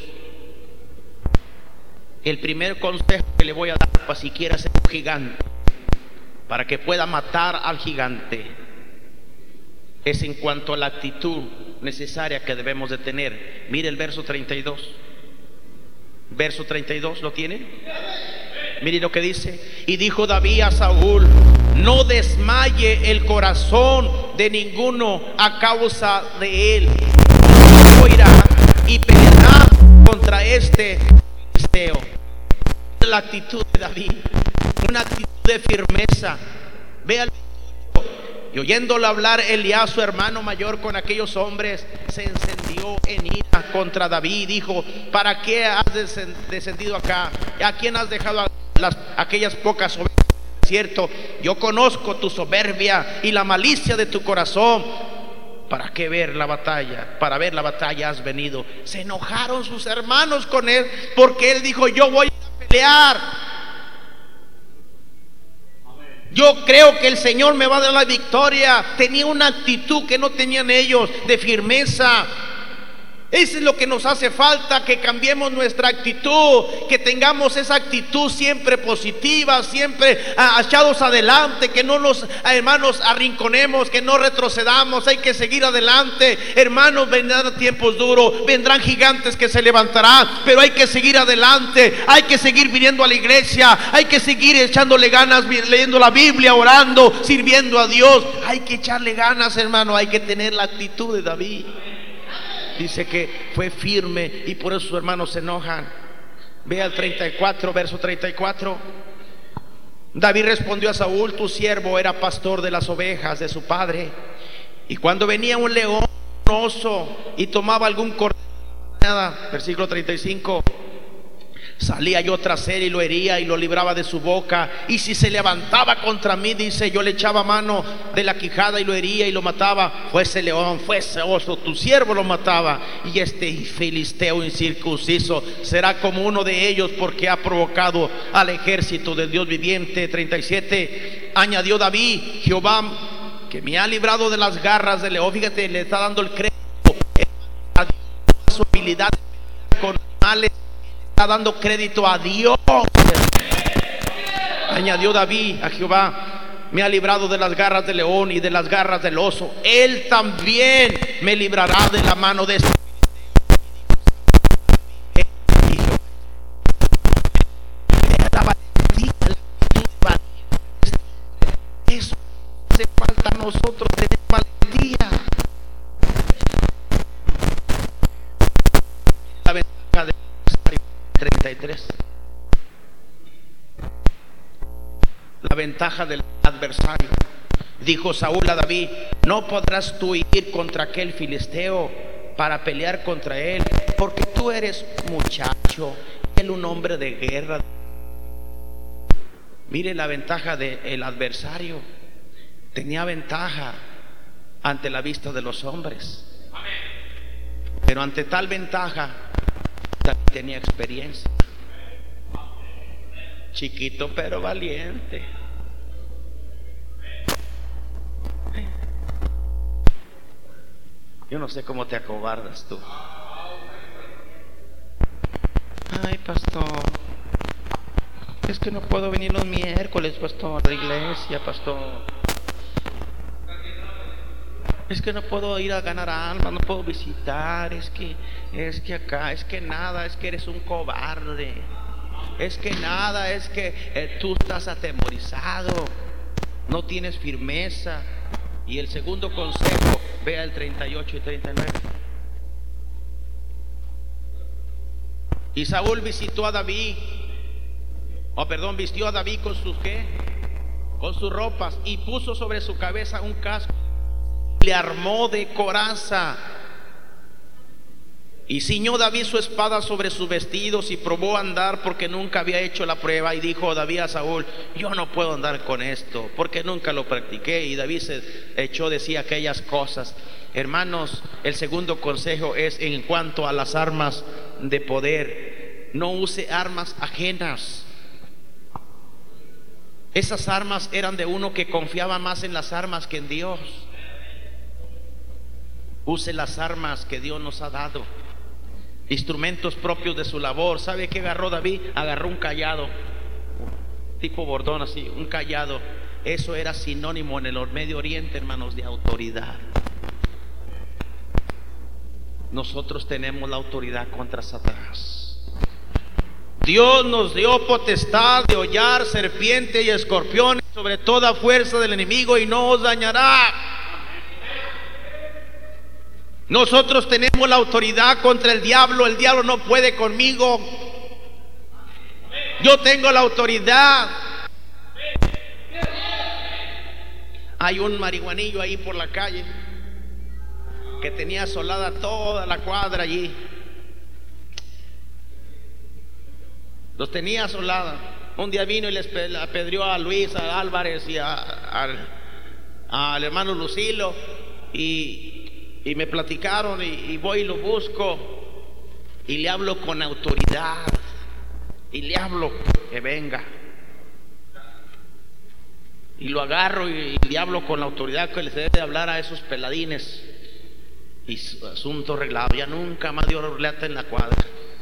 El primer consejo que le voy a dar para si quiera ser un gigante, para que pueda matar al gigante, es en cuanto a la actitud necesaria que debemos de tener. Mire el verso treinta y dos. Verso treinta y dos, ¿lo tiene? Mire lo que dice. Y dijo David a Saúl: no desmaye el corazón de ninguno a causa de él. Irá y peleará contra este filisteo. La actitud de David, una actitud de firmeza. Vea, y oyéndolo hablar Eliab, su hermano mayor, con aquellos hombres, se encendió en ira contra David y dijo: ¿para qué has descendido acá? ¿A quién has dejado a las, aquellas pocas ovejas? Cierto, yo conozco tu soberbia y la malicia de tu corazón. ¿Para qué ver la batalla? Para ver la batalla has venido. Se enojaron sus hermanos con él, porque él dijo: yo voy a pelear. Yo creo que el Señor me va a dar la victoria. Tenía una actitud que no tenían ellos, de firmeza. Eso es lo que nos hace falta, que cambiemos nuestra actitud, que tengamos esa actitud siempre positiva, siempre uh, echados adelante, que no nos, hermanos, arrinconemos, que no retrocedamos. Hay que seguir adelante, hermanos. Vendrán tiempos duros, vendrán gigantes que se levantarán, pero hay que seguir adelante. Hay que seguir viniendo a la iglesia, hay que seguir echándole ganas, leyendo la Biblia, orando, sirviendo a Dios. Hay que echarle ganas, hermano. Hay que tener la actitud de David. Dice que fue firme y por eso sus hermanos se enojan. Vea el treinta y cuatro, verso treinta y cuatro. David respondió a Saúl: tu siervo era pastor de las ovejas de su padre, y cuando venía un león, un oso, y tomaba algún cordero, nada. Versículo treinta y cinco. Salía yo tras él y lo hería y lo libraba de su boca. Y si se levantaba contra mí, dice, yo le echaba mano de la quijada y lo hería y lo mataba. Fuese león, fuese oso, tu siervo lo mataba. Y este filisteo incircunciso será como uno de ellos, porque ha provocado al ejército del Dios viviente. treinta y siete. Añadió David, Jehová que me ha librado de las garras del león. Fíjate, le está dando el crédito a su habilidad con animales. Está dando crédito a Dios. Añadió David a Jehová, me ha librado de las garras del león y de las garras del oso. Él también me librará de la mano de este. Eso hace falta a nosotros, tener valentía. La ventaja de treinta y tres. La ventaja del adversario. Dijo Saúl a David, no podrás tú ir contra aquel filisteo para pelear contra él, porque tú eres muchacho, él un hombre de guerra. Mire la ventaja del adversario. Tenía ventaja ante la vista de los hombres, pero ante tal ventaja David tenía experiencia. Chiquito pero valiente. Yo no sé cómo te acobardas tú. Ay, pastor, es que no puedo venir los miércoles, pastor, a la iglesia, pastor. Es que no puedo ir a ganar almas, no puedo visitar. Es que, es que acá, es que nada, es que eres un cobarde. Es que nada, es que eh, tú estás atemorizado, no tienes firmeza. Y el segundo consejo, vea el treinta y ocho y treinta y nueve. Y Saúl visitó a David, o oh, perdón, vistió a David con sus ¿qué? Con sus ropas, y puso sobre su cabeza un casco, le armó de coraza. Y ciñó David su espada sobre sus vestidos y probó a andar, porque nunca había hecho la prueba. Y dijo David a Saúl, yo no puedo andar con esto, porque nunca lo practiqué. Y David se echó de sí aquellas cosas. Hermanos, el segundo consejo es en cuanto a las armas de poder. No use armas ajenas. Esas armas eran de uno que confiaba más en las armas que en Dios. Use las armas que Dios nos ha dado, instrumentos propios de su labor. ¿Sabe qué agarró David? Agarró un cayado, tipo bordón así, un cayado. Eso era sinónimo en el Medio Oriente, hermanos, de autoridad. Nosotros tenemos la autoridad contra Satanás. Dios nos dio potestad de hollar serpientes y escorpiones, sobre toda fuerza del enemigo, y no os dañará. Nosotros tenemos la autoridad contra el diablo. El diablo no puede conmigo. Yo tengo la autoridad. Hay un marihuanillo ahí por la calle que tenía asolada toda la cuadra allí. Los tenía asolada. Un día vino y les apedreó a Luis, a Álvarez y a, a, al hermano Lucilo, y Y me platicaron, y, y voy y lo busco y le hablo con autoridad, y le hablo que venga, y lo agarro y, y le hablo con la autoridad que les debe hablar a esos peladines, y su asunto arreglado. Ya nunca más dio relata en la cuadra.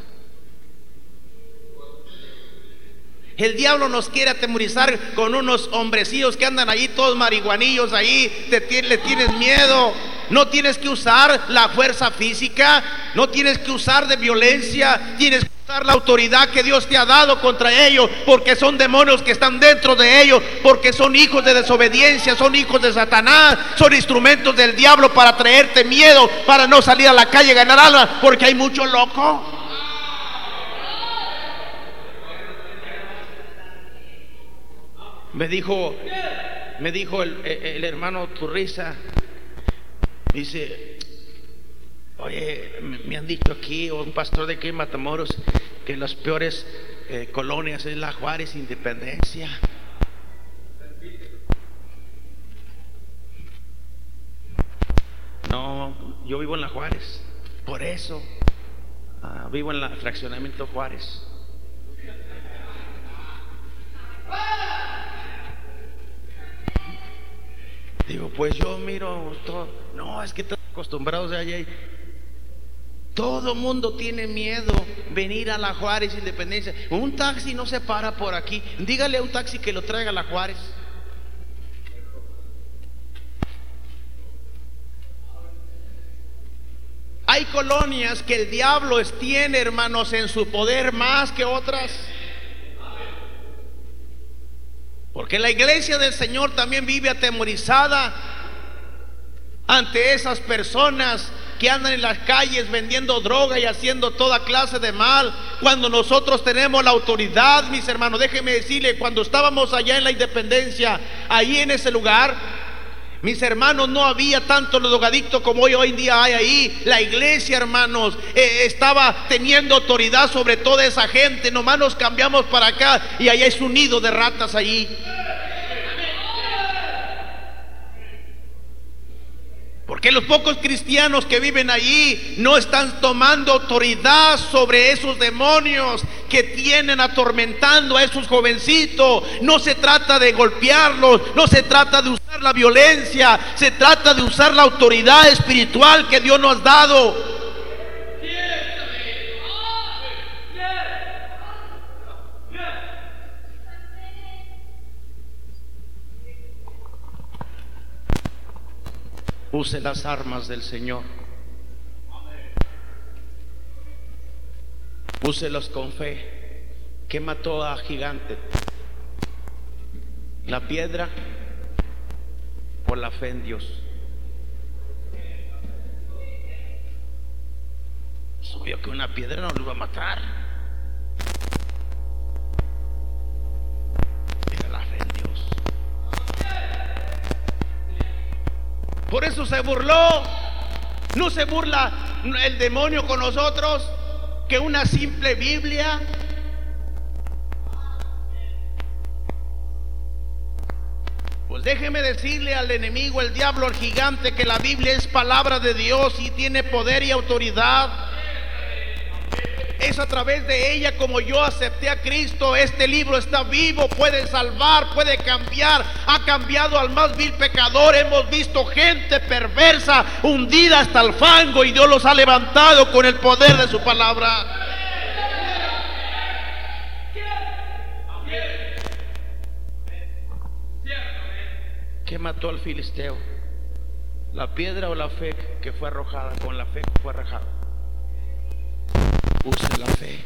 El diablo nos quiere atemorizar con unos hombrecillos que andan ahí todos marihuanillos ahí. Te, le tienes miedo. No tienes que usar la fuerza física, no tienes que usar de violencia, tienes que usar la autoridad que Dios te ha dado contra ellos, porque son demonios que están dentro de ellos, porque son hijos de desobediencia, son hijos de Satanás, son instrumentos del diablo para traerte miedo, para no salir a la calle y ganar almas, porque hay mucho loco. Me dijo, me dijo el, el, el hermano Turriza. Dice, oye, me han dicho aquí, o un pastor de aquí en Matamoros, que los peores eh, colonias es la Juárez, Independencia. No, yo vivo en la Juárez, por eso uh, vivo en el fraccionamiento Juárez. Digo, pues yo miro todo. No, es que están acostumbrados de allá. Todo mundo tiene miedo venir a la Juárez, Independencia. Un taxi no se para por aquí. Dígale a un taxi que lo traiga a la Juárez. Hay colonias que el diablo tiene, hermanos, en su poder más que otras. Porque la iglesia del Señor también vive atemorizada ante esas personas que andan en las calles vendiendo droga y haciendo toda clase de mal, cuando nosotros tenemos la autoridad. Mis hermanos, déjenme decirle, cuando estábamos allá en la Independencia, ahí en ese lugar, mis hermanos, no había tanto los drogadictos como hoy, hoy en día hay ahí. La iglesia, hermanos, eh, estaba teniendo autoridad sobre toda esa gente. Nomás nos cambiamos para acá y allá es un nido de ratas allí. Porque los pocos cristianos que viven allí no están tomando autoridad sobre esos demonios que tienen atormentando a esos jovencitos. No se trata de golpearlos, no se trata de usar la violencia, se trata de usar la autoridad espiritual que Dios nos ha dado. Use las armas del Señor. Úselos con fe. ¿Qué mató a gigante? La piedra o la fe en Dios. Es obvio que una piedra no lo iba a matar. Era la fe en Dios. Por eso se burló. No se burla el demonio con nosotros que una simple Biblia. Pues déjeme decirle al enemigo, el diablo, al gigante, que la Biblia es palabra de Dios y tiene poder y autoridad. Es a través de ella como yo acepté a Cristo. Este libro está vivo, puede salvar, puede cambiar. Ha cambiado al más vil pecador. Hemos visto gente perversa hundida hasta el fango y Dios los ha levantado con el poder de su palabra. ¿Qué mató al filisteo? ¿La piedra o la fe que fue arrojada? Con la fe que fue arrojada. Use la fe.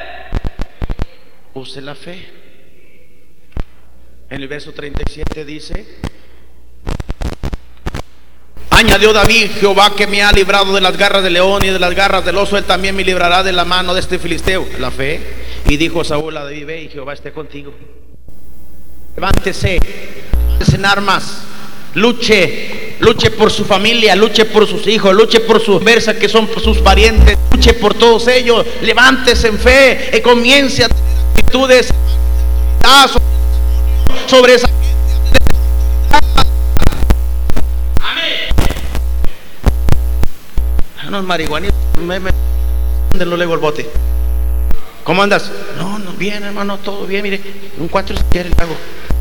Use la fe. En el verso treinta y siete dice: añadió David: Jehová que me ha librado de las garras del león y de las garras del oso, él también me librará de la mano de este filisteo. La fe. Y dijo Saúl a David: ve y Jehová esté contigo. Levántese, levántese en armas, luche, luche por su familia, luche por sus hijos, luche por sus versas que son sus parientes, luche por todos ellos. Levántese en fe y comience a tener actitudes sobre esa gente. Amén. Unos marihuanitos me, me lo lego el bote. ¿Cómo andas? No, no, bien, hermano, todo bien. Mire, un cuatro si quiere le hago.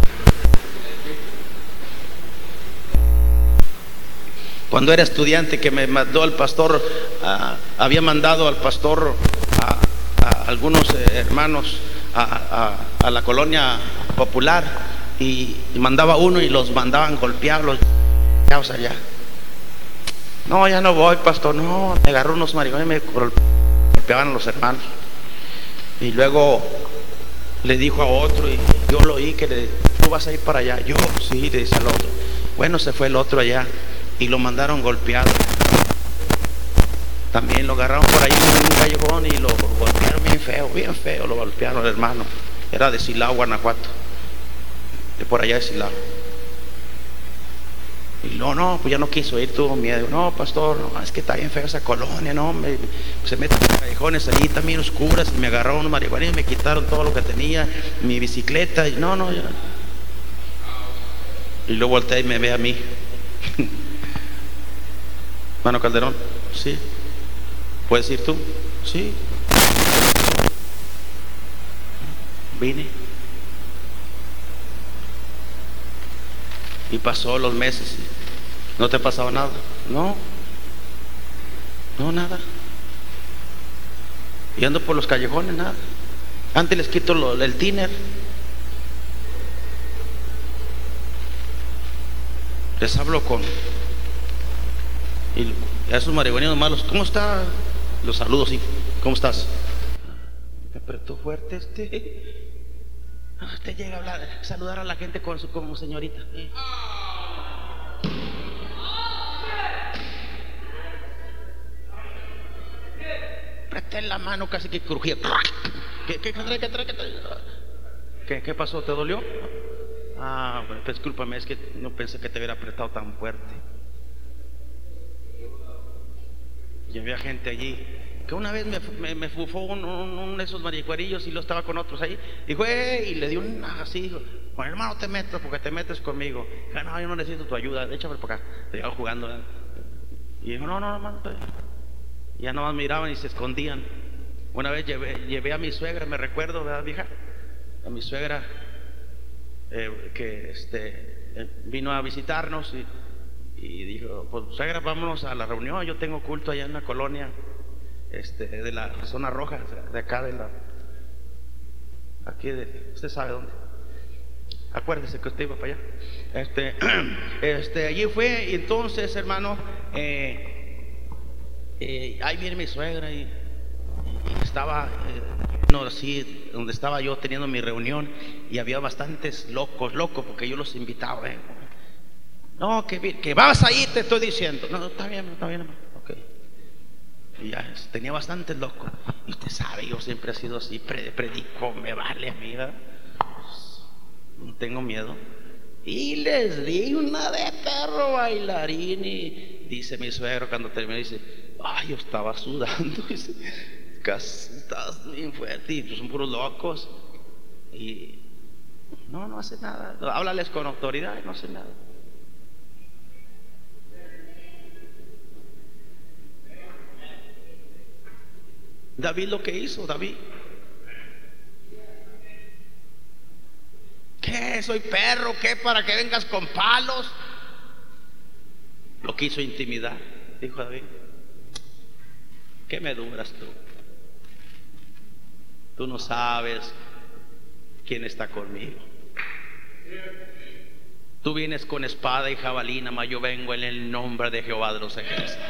Cuando era estudiante, que me mandó al pastor, uh, había mandado al pastor a, a algunos eh, hermanos a, a, a la colonia popular y, y mandaba uno y los mandaban golpearlos allá. No, ya no voy, pastor. No, me agarró unos marihuanos y me golpeaban a los hermanos. Y luego le dijo a otro, y yo lo oí, que le, tú vas a ir para allá. Yo, sí, le dice al otro. Bueno, se fue el otro allá y lo mandaron golpeado. También lo agarraron por ahí en un callejón y lo golpearon bien feo, bien feo, lo golpearon, hermano. Era de Silao, Guanajuato, de por allá de Silao. Y no, no, pues ya no quiso ir, tuvo miedo. No, pastor, no, es que está bien fea esa colonia, no, me, se meten en callejones allí también oscuras y me agarraron unos marihuanos y me quitaron todo lo que tenía, mi bicicleta, y no, no, ya. Y luego voltea y me ve a mí. Mano Calderón, sí. ¿Puedes ir tú? Sí. Vine. Y pasó los meses. ¿No te ha pasado nada? No. No, nada. Y ando por los callejones, nada. Antes les quito lo, el tiner. Les hablo con... Y a esos marihuaneros malos, ¿cómo está? Los saludo, sí. ¿Cómo estás? Me apretó fuerte este. Ah, usted llega a hablar, saludar a la gente con su, como señorita. ¿Eh? Apreté la mano, casi que crujía. ¿Qué, qué, qué, qué, qué, ¿Qué pasó? ¿Te dolió? Ah, bueno, discúlpame, es que no pensé que te hubiera apretado tan fuerte. Y había gente allí que una vez me, me, me fufó un, un, un de esos marihuarillos y lo estaba con otros ahí. Dijo, eh, y le dio una así, dijo, con el hermano te metas porque te metes conmigo. Dijo, no, yo no necesito tu ayuda, échame para acá. Te iba jugando. ¿eh? Y dijo, no, no, hermano. Y ya nomás miraban y se escondían. Una vez llevé, llevé a mi suegra, me recuerdo, ¿verdad, vieja? A mi suegra eh, que este, eh, vino a visitarnos y, y dijo, pues suegra, vámonos a la reunión, yo tengo culto allá en la colonia este, de la zona roja, de acá de la, aquí de, usted sabe dónde, acuérdese que usted iba para allá, este, este, allí fue, y entonces, hermano, eh, eh, ahí viene mi suegra y, y estaba, eh, no, así, donde estaba yo teniendo mi reunión, y había bastantes locos, locos, porque yo los invitaba, eh. No, que, que vas ahí, te estoy diciendo. No, no, está bien, está bien, hermano. Ok. Y ya tenía bastantes locos. Y usted sabe, yo siempre he sido así, predico, me vale, amiga. Pues, no tengo miedo. Y les di una de perro bailarín. Y dice mi suegro cuando terminó, dice, ay, yo estaba sudando. Dice, casi estás bien fuerte. Y pues son puros locos. Y no, no hace nada. Háblales con autoridad y no hace nada. David lo que hizo, David. ¿Qué? ¿Soy perro? ¿Qué? ¿Para que vengas con palos? Lo quiso intimidar, dijo David. ¿Qué me duras tú? Tú no sabes quién está conmigo. Tú vienes con espada y jabalina, mas yo vengo en el nombre de Jehová de los ejércitos.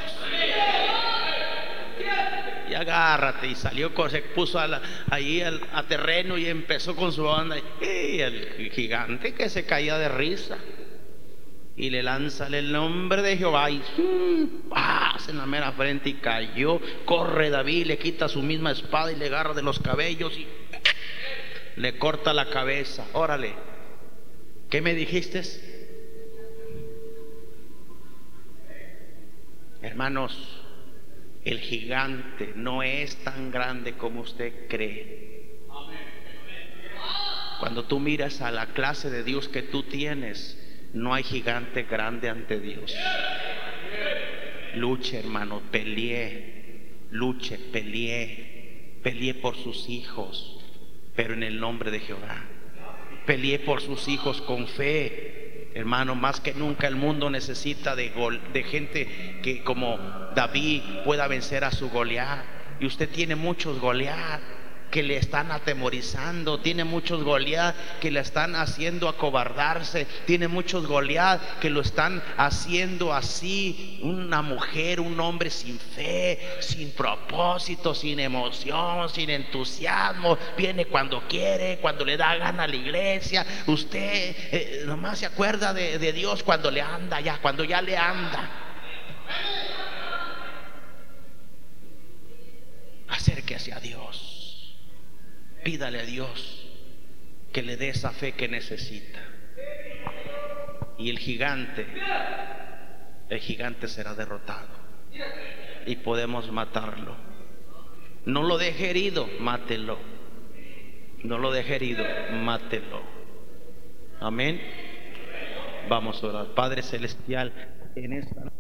Y agárrate, y salió, se puso a la, ahí al, a terreno y empezó con su banda. Y el gigante que se caía de risa y le lanza el nombre de Jehová y ¡pum! ¡Paz! En la mera frente y cayó. Corre David, le quita su misma espada y le agarra de los cabellos y le corta la cabeza. Órale, ¿qué me dijiste? Hermanos, el gigante no es tan grande como usted cree. Cuando tú miras a la clase de Dios que tú tienes, no hay gigante grande ante Dios. Luche, hermano, pelee, luche, pelee, pelee por sus hijos, pero en el nombre de Jehová. Pelee por sus hijos con fe. Hermano, más que nunca el mundo necesita de, gol, de gente que como David pueda vencer a su Goliat. Y usted tiene muchos Goliat que le están atemorizando, tiene muchos Goliat que le están haciendo acobardarse, tiene muchos Goliat que lo están haciendo así, una mujer, un hombre sin fe, sin propósito, sin emoción, sin entusiasmo, viene cuando quiere, cuando le da gana a la iglesia. Usted eh, nomás se acuerda de, de Dios cuando le anda ya, cuando ya le anda. Acérquese a Dios. Pídale a Dios que le dé esa fe que necesita. Y el gigante el gigante será derrotado y podemos matarlo. No lo deje herido, mátelo. No lo deje herido, mátelo. Amén. Vamos a orar. Padre celestial, en esta